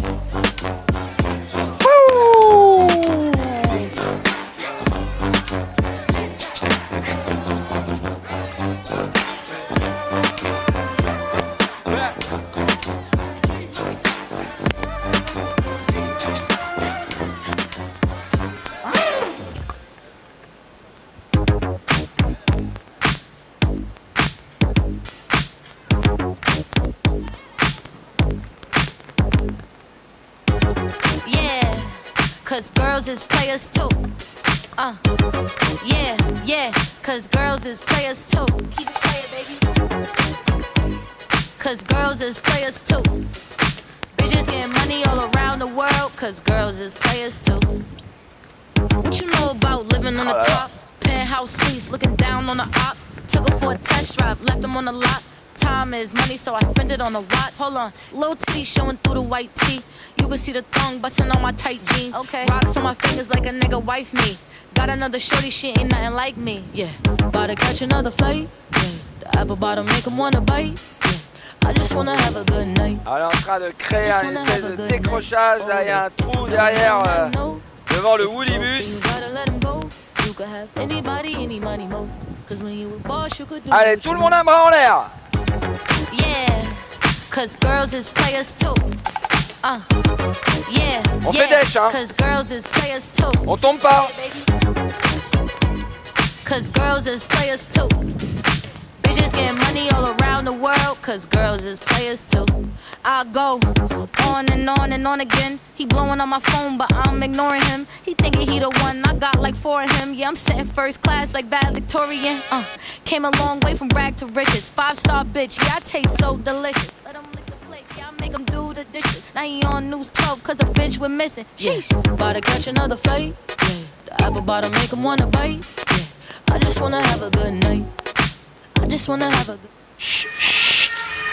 Cause girls is players too. Uh, yeah, yeah, cause girls is players too. Keep it playing, baby. Cause girls is players too. Bitches Bitches getting money all around the world, cause girls is players too. What you know about living on the top? Penthouse suites, looking down on the ops. Took her for a test drive, left them on the lot. Time is money, so I spend it on a watch. Hold on, little titty showing through the white tee. You can see the thong busting on my tight jeans. Okay, rocks on my fingers like a nigga wife me. Got another shorty, she ain't nothing like me. Yeah, about to catch another flight. Yeah, the apple bottom make him wanna bite. Yeah, I just wanna have a good night. Alors, on est en train de créer un espèce de décrochage. Là, il y a un trou derrière, euh, devant le Woolibus. Allez, tout le monde un bras en l'air. Yeah, cause girls is players too. Uh, yeah, on yeah, fait dèche, hein. Cause girls is players too. On tombe pas. Cause girls is players too. Bitches getting money all around the world, cause girls is players too. I go on and on and on again. He blowing on my phone, but I'm ignoring him. He thinking he the one, I got like four of him. Yeah, I'm sitting first class like bad Victorian. Uh, came a long way from rag to riches. Five star bitch, yeah, I taste so delicious. Let him lick the plate, yeah, I make him do the dishes. Now he on news twelve, cause a bitch we're missing. Sheesh, about to catch another fight. Yeah, the apple bottom make him wanna bite. Yeah, I just wanna have a good night. I just wanna have a good... Shh, shh.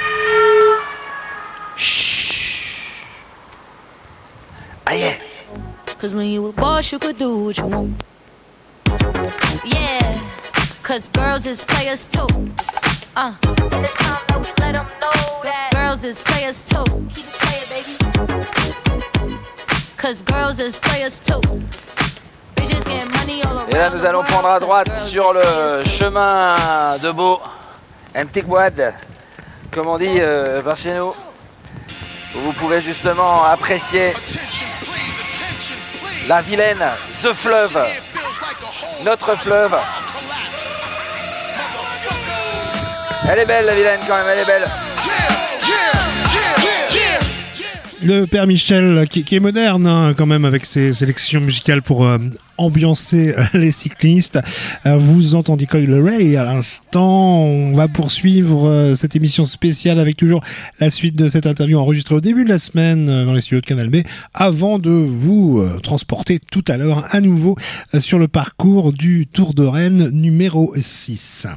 Ah yeah. Cause when you a boss, you could do what you want. Yeah, cause girls is players too. Uh, and it's time that we let them know that girls is players too. Keep it playing, baby. Cause girls is players too. Bitches getting money all around. Et là, nous allons prendre à droite sur le chemin de Beau, un petit boîte, comme on dit euh, par chez nous, où vous pouvez justement apprécier la Vilaine, The Fleuve, notre fleuve. Elle est belle, la Vilaine, quand même, elle est belle. Le père Michel qui, qui est moderne hein, quand même avec ses sélections musicales pour euh, ambiancer euh, les cyclistes. Euh, vous entendiez Coil Ray à l'instant. On va poursuivre euh, cette émission spéciale avec toujours la suite de cette interview enregistrée au début de la semaine euh, dans les studios de Canal B avant de vous euh, transporter tout à l'heure à nouveau euh, sur le parcours du Tour de Rennes numéro six.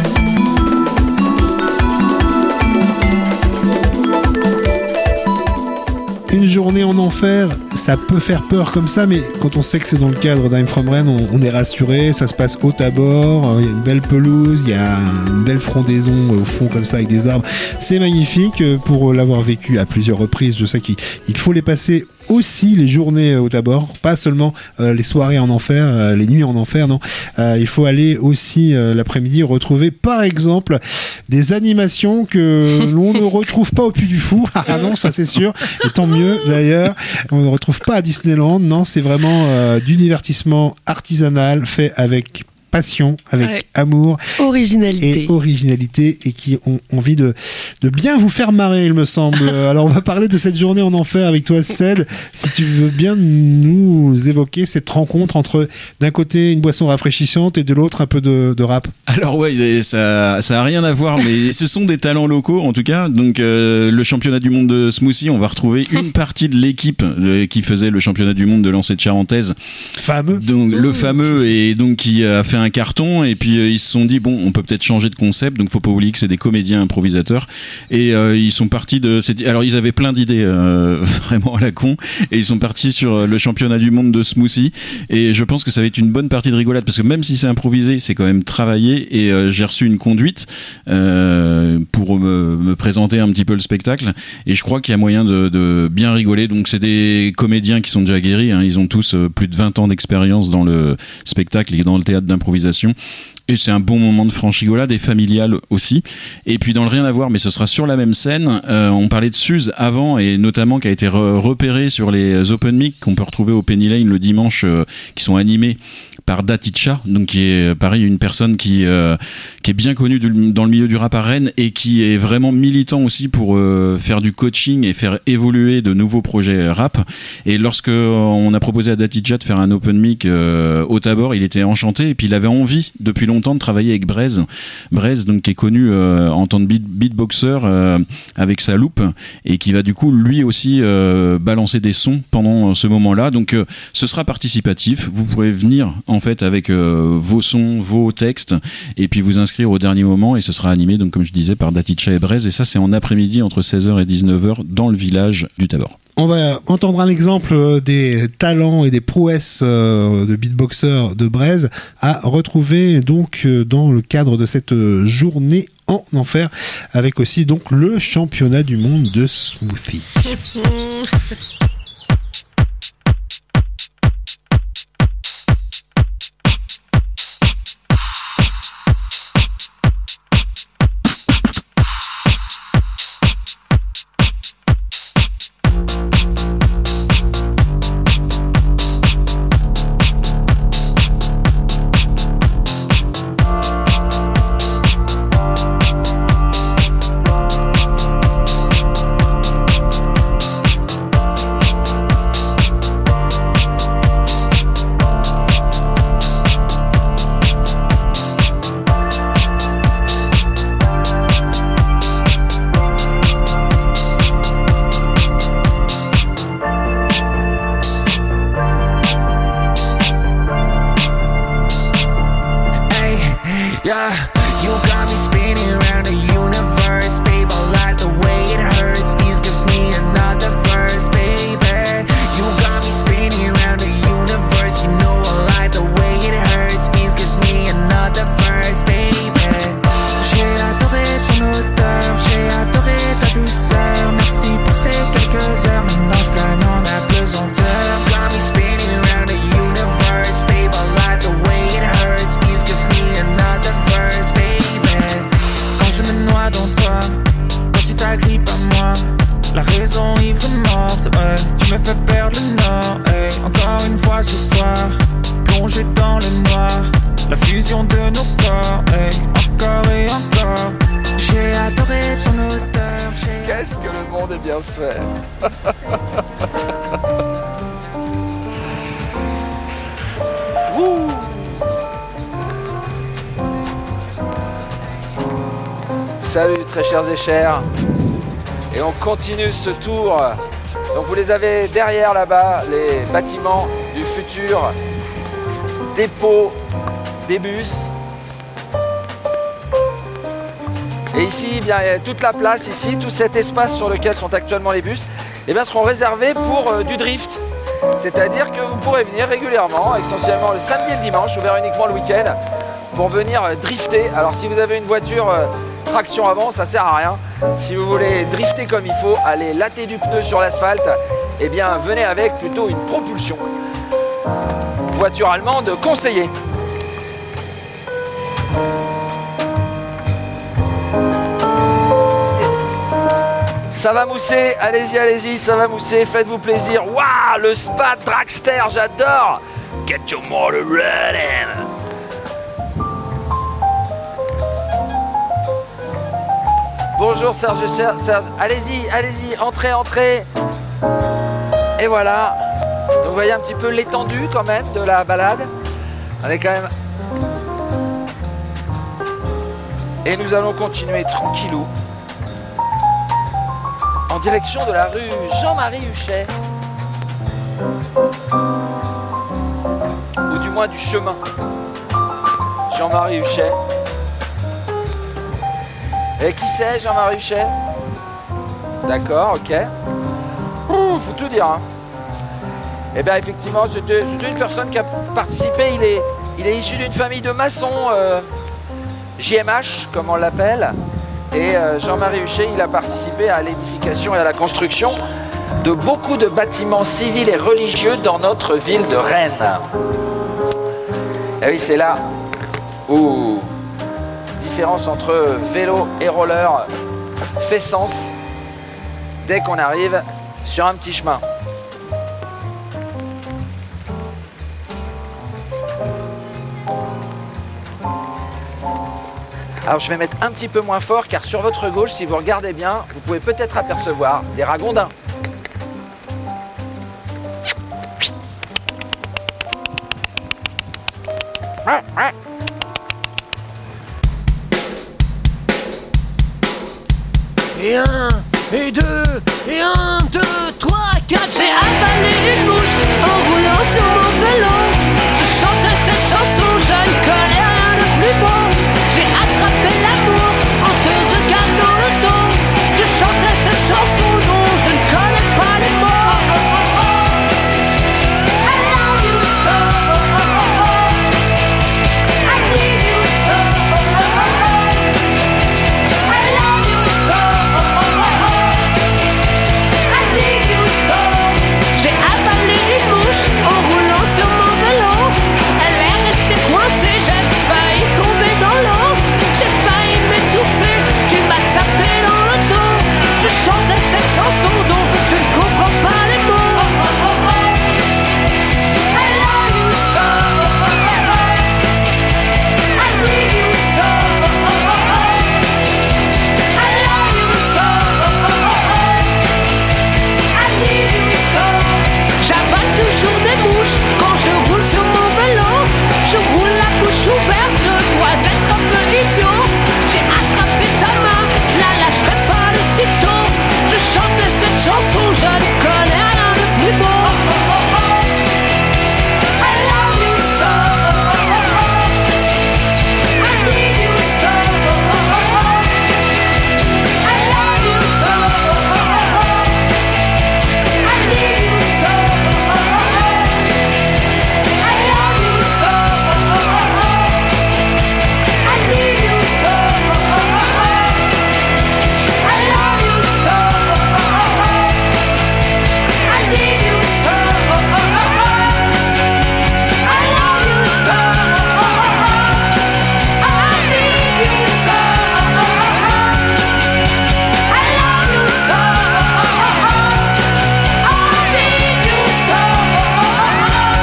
Une journée en enfer, ça peut faire peur comme ça, mais quand on sait que c'est dans le cadre d'Im From Rennes, on, on est rassuré, ça se passe haut à bord, il y a une belle pelouse, il y a une belle frondaison au fond comme ça avec des arbres. C'est magnifique, pour l'avoir vécu à plusieurs reprises, je sais qu'il il faut les passer aussi les journées haut à bord, pas seulement euh, les soirées en enfer, euh, les nuits en enfer, non. Euh, il faut aller aussi euh, l'après-midi retrouver par exemple des animations que l'on ne retrouve pas au Puy du Fou. Ah non, ça c'est sûr, et tant mieux d'ailleurs. On ne retrouve pas à Disneyland, non, c'est vraiment euh, du divertissement artisanal fait avec passion, avec ouais. amour, originalité et originalité et qui ont envie de de bien vous faire marrer, il me semble. Alors on va parler de cette journée en enfer avec toi, Ced. Si tu veux bien nous évoquer cette rencontre entre d'un côté une boisson rafraîchissante et de l'autre un peu de, de rap. Alors ouais, ça ça a rien à voir, mais ce sont des talents locaux en tout cas. Donc euh, le championnat du monde de smoothie, on va retrouver une partie de l'équipe euh, qui faisait le championnat du monde de lancer de charentaise. Fameux. Donc le fameux et donc qui a fait un carton et puis euh, ils se sont dit bon on peut peut-être changer de concept, donc faut pas oublier que c'est des comédiens improvisateurs et euh, ils sont partis de cette... alors ils avaient plein d'idées euh, vraiment à la con et ils sont partis sur le championnat du monde de smoothie et je pense que ça va être une bonne partie de rigolade parce que même si c'est improvisé c'est quand même travaillé et euh, j'ai reçu une conduite euh, pour me, me présenter un petit peu le spectacle et je crois qu'il y a moyen de, de bien rigoler. Donc c'est des comédiens qui sont déjà guéris hein, ils ont tous euh, plus de vingt ans d'expérience dans le spectacle et dans le théâtre d'improvisation. Et c'est un bon moment de franchigolade et familial aussi. Et puis dans le rien à voir, mais ce sera sur la même scène, euh, on parlait de Suze avant et notamment qui a été re- repéré sur les open mic qu'on peut retrouver au Penny Lane le dimanche, euh, qui sont animés par Daticha, donc qui est pareil une personne qui euh, qui est bien connue du, dans le milieu du rap à Rennes et qui est vraiment militant aussi pour euh, faire du coaching et faire évoluer de nouveaux projets rap. Et lorsque on a proposé à Daticha de faire un open mic euh, au Tabor, il était enchanté et puis il avait envie depuis longtemps longtemps de travailler avec Braise. Braise, donc, qui est connu euh, en tant que beat, beatboxer euh, avec sa loupe et qui va du coup lui aussi euh, balancer des sons pendant ce moment-là. Donc, euh, ce sera participatif. Vous pourrez venir en fait avec euh, vos sons, vos textes et puis vous inscrire au dernier moment et ce sera animé, donc comme je disais, par Daticha et Braise. Et ça, c'est en après-midi entre seize heures et dix-neuf heures dans le village du Tabor. On va entendre un exemple des talents et des prouesses de beatboxer de Braise à retrouver donc dans le cadre de cette journée en enfer, avec aussi donc le championnat du monde de smoothie. Salut très chers et chers, et on continue ce tour. Donc vous les avez derrière là-bas, les bâtiments du futur dépôt des bus. Et ici, eh bien, toute la place ici, tout cet espace sur lequel sont actuellement les bus, eh bien, seront réservés pour euh, du drift. C'est-à-dire que vous pourrez venir régulièrement, essentiellement le samedi et le dimanche, ouvert uniquement le week-end, pour venir euh, drifter. Alors si vous avez une voiture euh, traction avant, ça sert à rien. Si vous voulez drifter comme il faut, aller latter du pneu sur l'asphalte, eh bien venez avec plutôt une propulsion. Voiture allemande conseillée. Ça va mousser, allez-y, allez-y, ça va mousser, faites-vous plaisir. Waouh, le spa dragster, j'adore. Get your motor running. Bonjour Serge, Serge, allez-y, allez-y, entrez, entrez. Et voilà. Donc vous voyez un petit peu l'étendue quand même de la balade. On est quand même... Et nous allons continuer tranquillou en direction de la rue Jean-Marie Huchet. Ou du moins du chemin Jean-Marie Huchet. Et qui c'est Jean-Marie Huchet? D'accord, ok. Ouh, faut tout dire. Hein. Eh bien effectivement, c'était une personne qui a participé. Il est, il est issu d'une famille de maçons, euh, J M H comme on l'appelle. Et euh, Jean-Marie Huchet, il a participé à l'édification et à la construction de beaucoup de bâtiments civils et religieux dans notre ville de Rennes. Et oui, c'est là où différence entre vélo et roller fait sens dès qu'on arrive sur un petit chemin. Alors je vais mettre un petit peu moins fort car sur votre gauche, si vous regardez bien, vous pouvez peut-être apercevoir des ragondins. Et un, et deux, et un, deux, trois, quatre. J'ai avalé une mouche en roulant sur mon vélo. Je chantais cette chanson, je ne connais rien de plus beau. J'ai attrapé l'amour en te regardant le dos. Je chantais cette chanson dont je ne connais pas les mots. Oh, oh, oh, oh. I love you so. Oh, oh, oh, oh. I need you so. Oh, oh, oh, oh. I love you so. Oh, oh, oh, oh. I need you so. J'ai avalé une mouche en roulant sur mon vélo. Elle est restée coincée, j'ai failli tomber dans l'eau. J'ai failli m'étouffer, tu m'as tapé dans le dos. Je chantais cette chanson dont je ne comprends pas les mots. Oh, oh, oh, oh. I love you so. Oh, oh, oh, oh. I need you so. Oh, oh, oh, oh. I love you so. Oh, oh, oh, oh. I need you so. J'avale toujours des mouches quand je roule sur mon vélo. Je roule la bouche ouverte, je dois être un peu idiot. J'ai attrapé ta main, je la lâcherai pas de sitôt. Je chantais cette chanson, je ne connais rien de plus beau. Oh, oh, oh, oh. I love you so. Oh, oh, oh, oh. I need you so. Oh, oh, oh, oh. I love you so. Oh, oh, oh, oh. I need you so. Oh, oh, oh, oh. I love you so. Oh, oh, oh, oh. I need you so. Oh, oh, oh, oh. I love you so. Oh, oh, oh, oh. I need you so. Oh, oh, oh, oh. I love you so. Oh, oh, oh, oh. I need you so. Oh, oh, oh, oh. I love you so. Oh, oh, oh, oh. I need you so. Oh, oh, oh,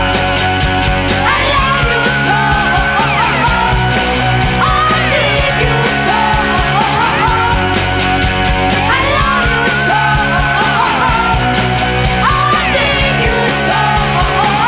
oh. I love you so. Oh, oh, oh, oh. I need you so. Oh, oh, oh, oh. I love you so. Oh, oh, oh, oh. I need you so. Oh, oh,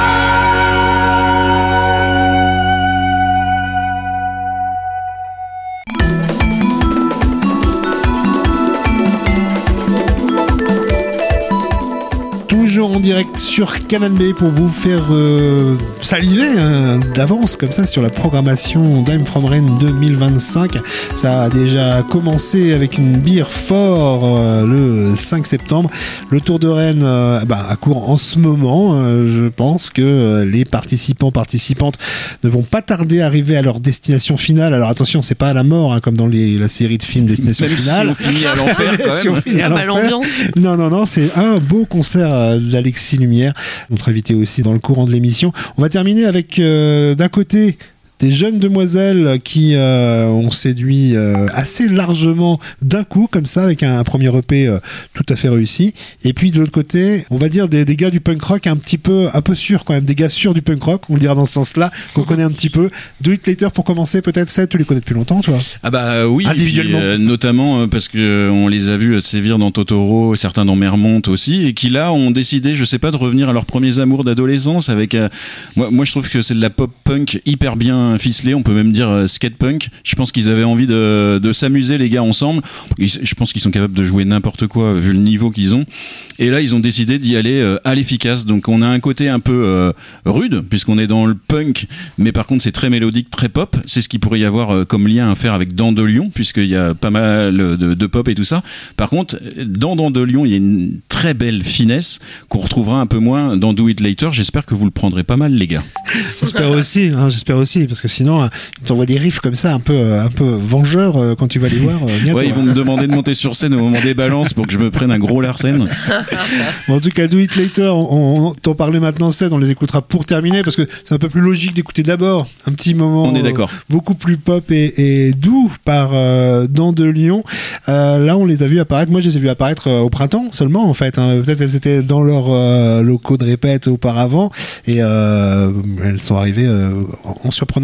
Toujours en direct sur Canal B pour vous faire euh, saliver hein, d'avance comme ça sur la programmation d'Im From Rennes deux mille vingt-cinq. Ça a déjà commencé avec une bière fort euh, le cinq septembre. Le Tour de Rennes euh, bah, à court en ce moment. Euh, je pense que euh, les participants participantes ne vont pas tarder à arriver à leur destination finale. Alors attention, c'est pas à la mort hein, comme dans les, la série de films Destination Même Finale. si on finit à l'enfer, quand Si on même. finit à Ah bah, l'enfer. l'ambiance. Non, non, non, c'est un beau concert euh, d'Alexis Lumière, notre invité aussi dans le courant de l'émission. On va terminer avec euh, d'un côté des jeunes demoiselles qui euh, ont séduit euh, assez largement d'un coup comme ça avec un, un premier E P euh, tout à fait réussi, et puis de l'autre côté on va dire des, des gars du punk rock un petit peu un peu sûrs quand même, des gars sûrs du punk rock, on le dira dans ce sens là, qu'on connaît un petit peu. Do It Later pour commencer peut-être. Seth, tu les connais depuis longtemps toi? Ah bah euh, oui, individuellement et puis, euh, notamment euh, parce que euh, on les a vus euh, sévir dans Totoro, certains dans Mermont aussi, et qui là ont décidé, je sais pas, de revenir à leurs premiers amours d'adolescence avec euh, moi, moi je trouve que c'est de la pop punk hyper bien ficelée, on peut même dire euh, skate punk. Je pense qu'ils avaient envie de, de s'amuser les gars ensemble. Ils, je pense qu'ils sont capables de jouer n'importe quoi vu le niveau qu'ils ont. Et là ils ont décidé d'y aller euh, à l'efficace. Donc on a un côté un peu euh, rude puisqu'on est dans le punk, mais par contre c'est très mélodique, très pop. C'est ce qu'il pourrait y avoir euh, comme lien à faire avec Dandelion puisqu'il y a pas mal de, de pop et tout ça. Par contre dans Dandelion il y a une très belle finesse qu'on retrouvera un peu moins dans Do It Later. J'espère que vous le prendrez pas mal les gars. J'espère aussi, hein, j'espère aussi, parce que sinon, hein, ils t'envoient des riffs comme ça, un peu, euh, un peu vengeurs euh, quand tu vas les voir. Euh, bientôt, ouais, ils vont hein. me demander de monter sur scène au moment des balances pour que je me prenne un gros Larsen. Bon, en tout cas, Do It Later, on, on t'en parlait maintenant, Seth, on les écoutera pour terminer, parce que c'est un peu plus logique d'écouter d'abord un petit moment. On est d'accord. Euh, beaucoup plus pop et, et doux par euh, Dandelion. Euh, là, on les a vus apparaître. Moi, je les ai vus apparaître euh, au printemps seulement, en fait. Hein. Peut-être elles étaient dans leurs euh, locaux de répète auparavant, et euh, elles sont arrivées euh, en surprenant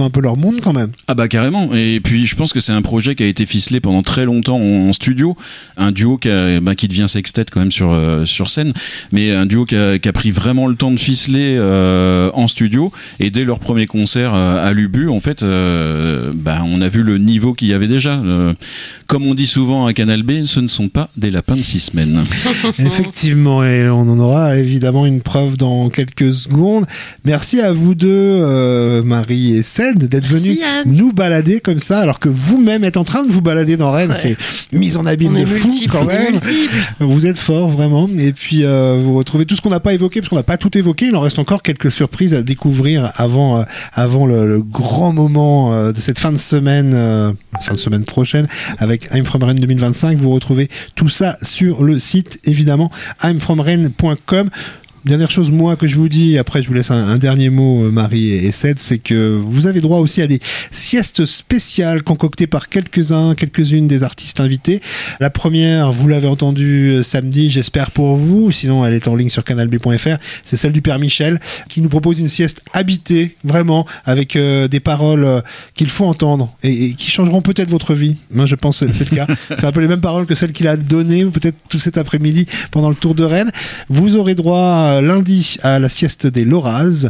un peu leur monde quand même. Ah bah carrément. Et puis je pense que c'est un projet qui a été ficelé pendant très longtemps en studio, un duo qui, a, bah, qui devient sextet quand même sur euh, sur scène, mais un duo qui a, qui a pris vraiment le temps de ficeler euh, en studio. Et dès leur premier concert euh, à l'Ubu, en fait, euh, bah, on a vu le niveau qu'il y avait déjà. Euh, comme on dit souvent à Canal B, ce ne sont pas des lapins de six semaines. Effectivement, et on en aura évidemment une preuve dans quelques secondes. Merci à vous deux, euh, Marie et Ced, d'être venus nous balader comme ça, alors que vous-même êtes en train de vous balader dans Rennes. Ouais. C'est mise en abîme on de fou multiple, quand même. Vous êtes forts vraiment. Et puis euh, vous retrouvez tout ce qu'on n'a pas évoqué, parce qu'on n'a pas tout évoqué. Il en reste encore quelques surprises à découvrir avant, euh, avant le, le grand moment euh, de cette fin de semaine, euh, fin de semaine prochaine, avec I'm From Rennes deux mille vingt-cinq. Vous retrouvez tout ça sur le site, évidemment, i'm from rennes point com. Dernière chose, moi, que je vous dis, après je vous laisse un, un dernier mot, Marie et Ced, c'est que vous avez droit aussi à des siestes spéciales concoctées par quelques-uns, quelques-unes des artistes invités. La première, vous l'avez entendu samedi, j'espère pour vous, sinon elle est en ligne sur canal b point f r, c'est celle du Père Michel, qui nous propose une sieste habitée, vraiment, avec euh, des paroles euh, qu'il faut entendre et, et qui changeront peut-être votre vie. Moi, je pense que c'est le cas. C'est un peu les mêmes paroles que celles qu'il a données, peut-être tout cet après-midi pendant le Tour de Rennes. Vous aurez droit à lundi à la sieste des Loraz,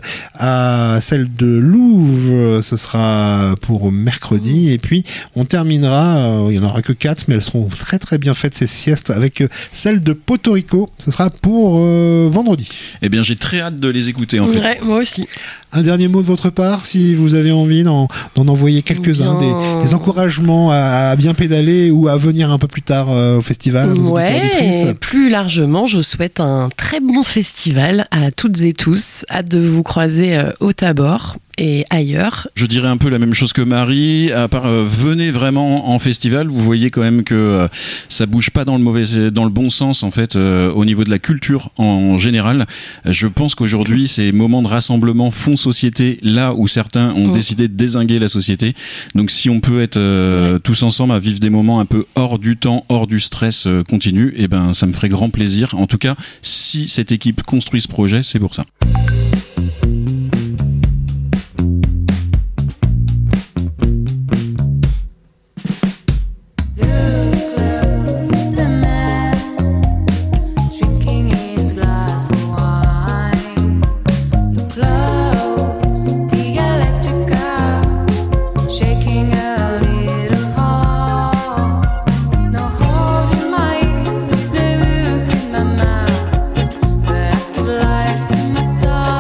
à celle de Louvre, ce sera pour mercredi, et puis on terminera, euh, il n'y en aura que quatre, mais elles seront très très bien faites ces siestes, avec celle de Porto Rico, ce sera pour euh, vendredi. Eh bien j'ai très hâte de les écouter en ouais, fait. Moi aussi. Un dernier mot de votre part, si vous avez envie d'en, d'en envoyer quelques-uns, bien... des, des encouragements à, à bien pédaler ou à venir un peu plus tard euh, au festival. Ouais, et plus largement, je souhaite un très bon festival à toutes et tous. Hâte de vous croiser euh, au Tabor et ailleurs. Je dirais un peu la même chose que Marie, à part euh, venez vraiment en festival, vous voyez quand même que euh, ça bouge pas dans le mauvais, dans le bon sens en fait, euh, au niveau de la culture en général. Je pense qu'aujourd'hui ces moments de rassemblement font société là où certains ont mmh. décidé de dézinguer la société. Donc si on peut être euh, tous ensemble à vivre des moments un peu hors du temps, hors du stress euh, continu, et ben ça me ferait grand plaisir. En tout cas, si cette équipe construit ce projet, c'est pour ça. Life to my thoughts.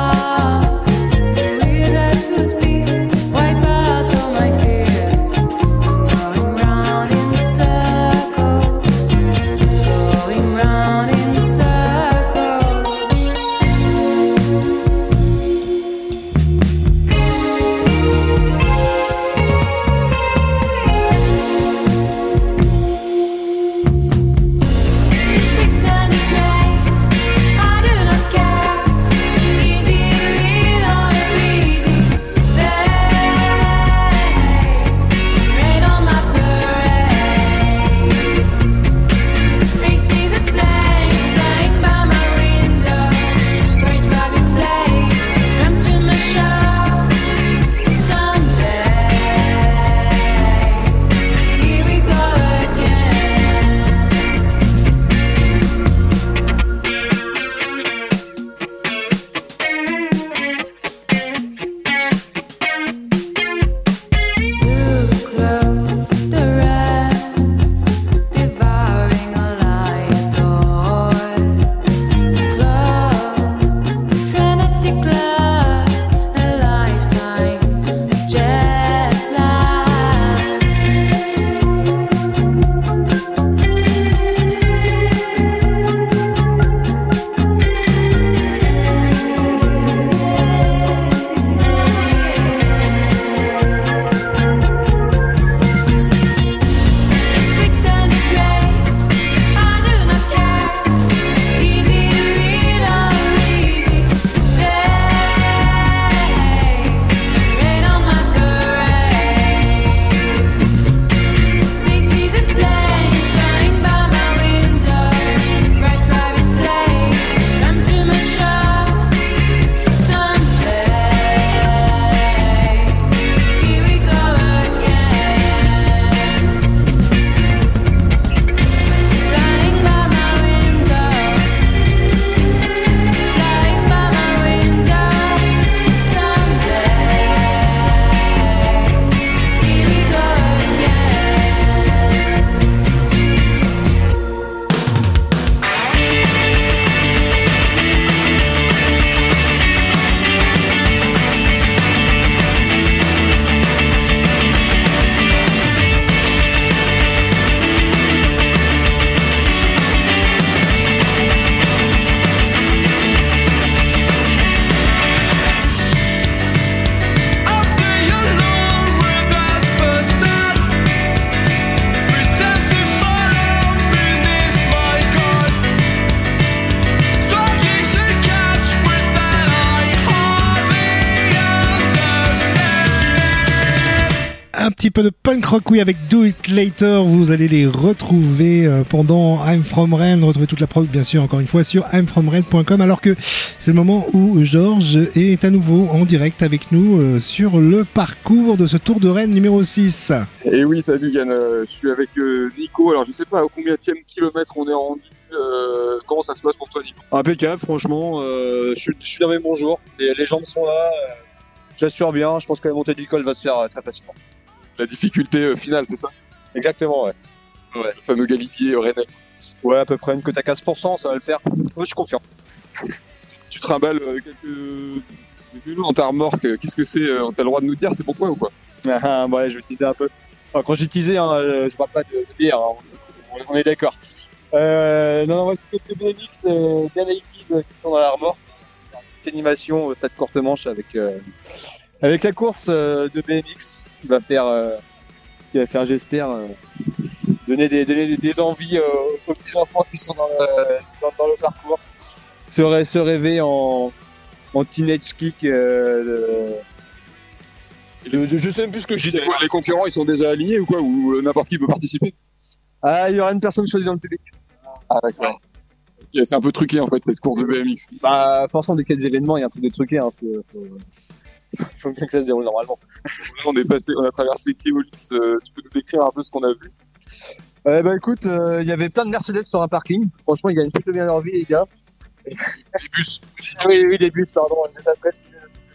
Un petit peu de punk rock, oui, avec Do It Later. Vous allez les retrouver euh, pendant I'm From Rennes. Retrouvez toute la prog, bien sûr, encore une fois, sur i'm from rennes point com. Alors que c'est le moment où Georges est à nouveau en direct avec nous euh, sur le parcours de ce Tour de Rennes numéro six. Et oui, salut Yann. Euh, je suis avec euh, Nico. Alors, je sais pas au combienième kilomètre on est rendu. Euh, comment ça se passe pour toi, Nico? Impeccable, franchement. Euh, je, suis, je suis dans mes bons jours. Les, les jambes sont là. Euh, J'assure bien. Je pense que la montée du col va se faire euh, très facilement. La difficulté euh, finale, c'est ça? Exactement, ouais. Ouais, le fameux galibier rennais. Ouais, à peu près une cote à quinze pour cent, ça va le faire. Ouais, je suis confiant. Tu trimbales euh, quelques vélos dans ta remorque. Qu'est-ce que c'est? euh, T'as le droit de nous dire, c'est pourquoi ou quoi? Ah, ouais, je vais teaser un peu. Enfin, quand j'ai teasé, hein, je parle pas de, de bière, hein, on, on est d'accord. Euh, non, non, ouais, c'est quelques B M X, euh, bien acquis euh, qui sont dans la remorque. Une petite animation au stade Courtemanche avec, euh, avec la course euh, de B M X qui va faire, euh, qui va faire j'espère, euh, donner, des, donner des, des envies euh, aux petits enfants qui sont dans le, dans, dans le parcours. Se, ré, se rêver en, en teenage kick. Euh, de, je, je sais même plus ce que je dis. Les concurrents, ils sont déjà alignés ou quoi? Ou n'importe qui peut participer? Ah, il y aura une personne choisie dans le public. Ah, d'accord. Okay, c'est un peu truqué en fait, cette course de B M X. Bah, forcément, dès qu'il y a des événements, il y a un truc de truqué. Hein, parce que faut, faut bien que ça se déroule normalement. Là, on est passé, on a traversé Keolis. Euh, tu peux nous décrire un peu ce qu'on a vu? Euh, bah, écoute, il euh, y avait plein de Mercedes sur un parking. Franchement, ils gagnent plutôt bien leur vie, les gars. Les bus. oui, oui, les bus, pardon. J'ai pas précisé.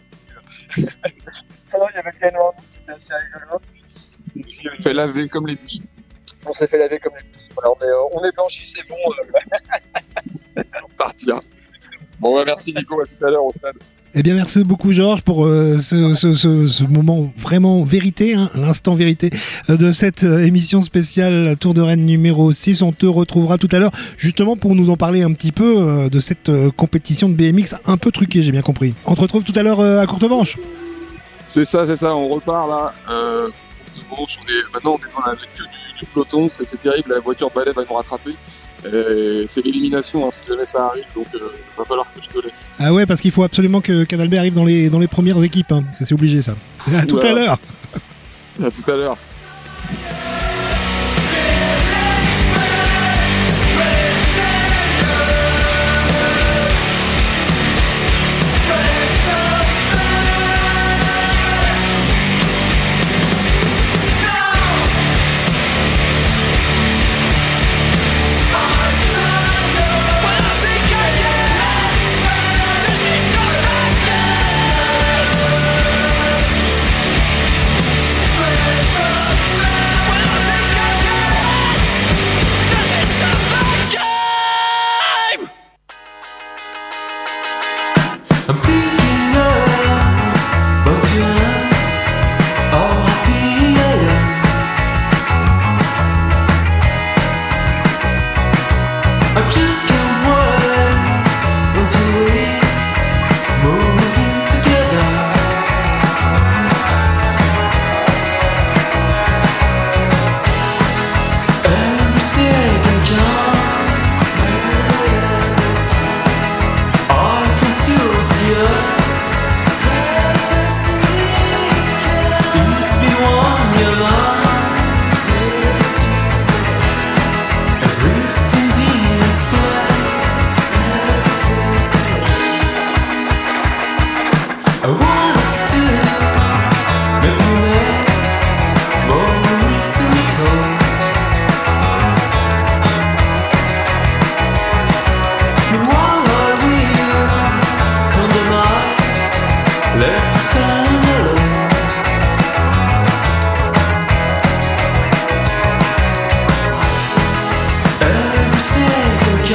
Ah non, il y avait Ken Ward, c'était assez rigolo. Il avait fait laver comme les bus. On s'est fait laver comme les bus. Voilà, on est, on est blanchi, c'est bon. Euh... Partir. Bon, bah, merci Nico, à tout à l'heure au stade. Eh bien, merci beaucoup Georges pour euh, ce, ce, ce, ce moment vraiment vérité, hein, l'instant vérité euh, de cette euh, émission spéciale Tour de Rennes numéro six. On te retrouvera tout à l'heure justement pour nous en parler un petit peu euh, de cette euh, compétition de B M X un peu truquée, j'ai bien compris. On te retrouve tout à l'heure euh, à Courtemanche. C'est ça, c'est ça, on repart là. Euh, Courtemanche, on est, maintenant on est dans la queue du, du peloton, c'est, c'est terrible, la voiture balai va nous rattraper. Et c'est l'élimination, hein, si jamais ça arrive, donc il euh, va falloir que je te laisse. Ah ouais, parce qu'il faut absolument que Canal B arrive dans les, dans les premières équipes, hein. C'est, c'est obligé ça. À tout voilà. à l'heure. À tout à l'heure.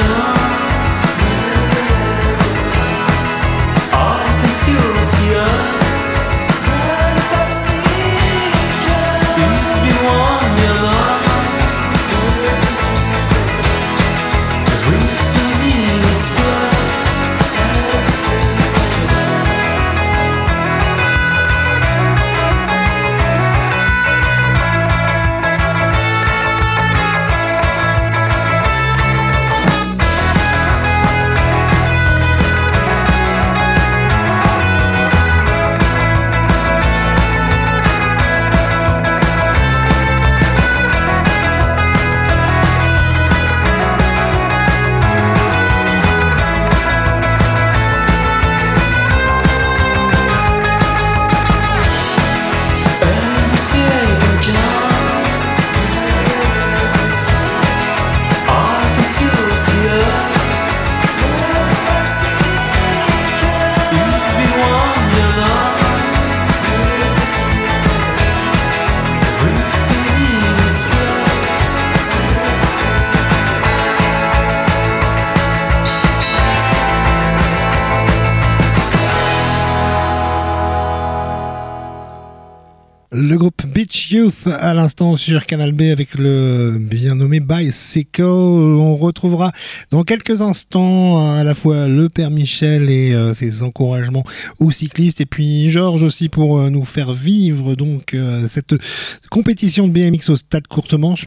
I can still see us. Le groupe Beach Youth à l'instant sur Canal B avec le bien nommé Bicycle. On retrouvera dans quelques instants à la fois le Père Michel et euh, ses encouragements aux cyclistes et puis Georges aussi pour euh, nous faire vivre donc euh, cette compétition de B M X au Stade Courtemanche.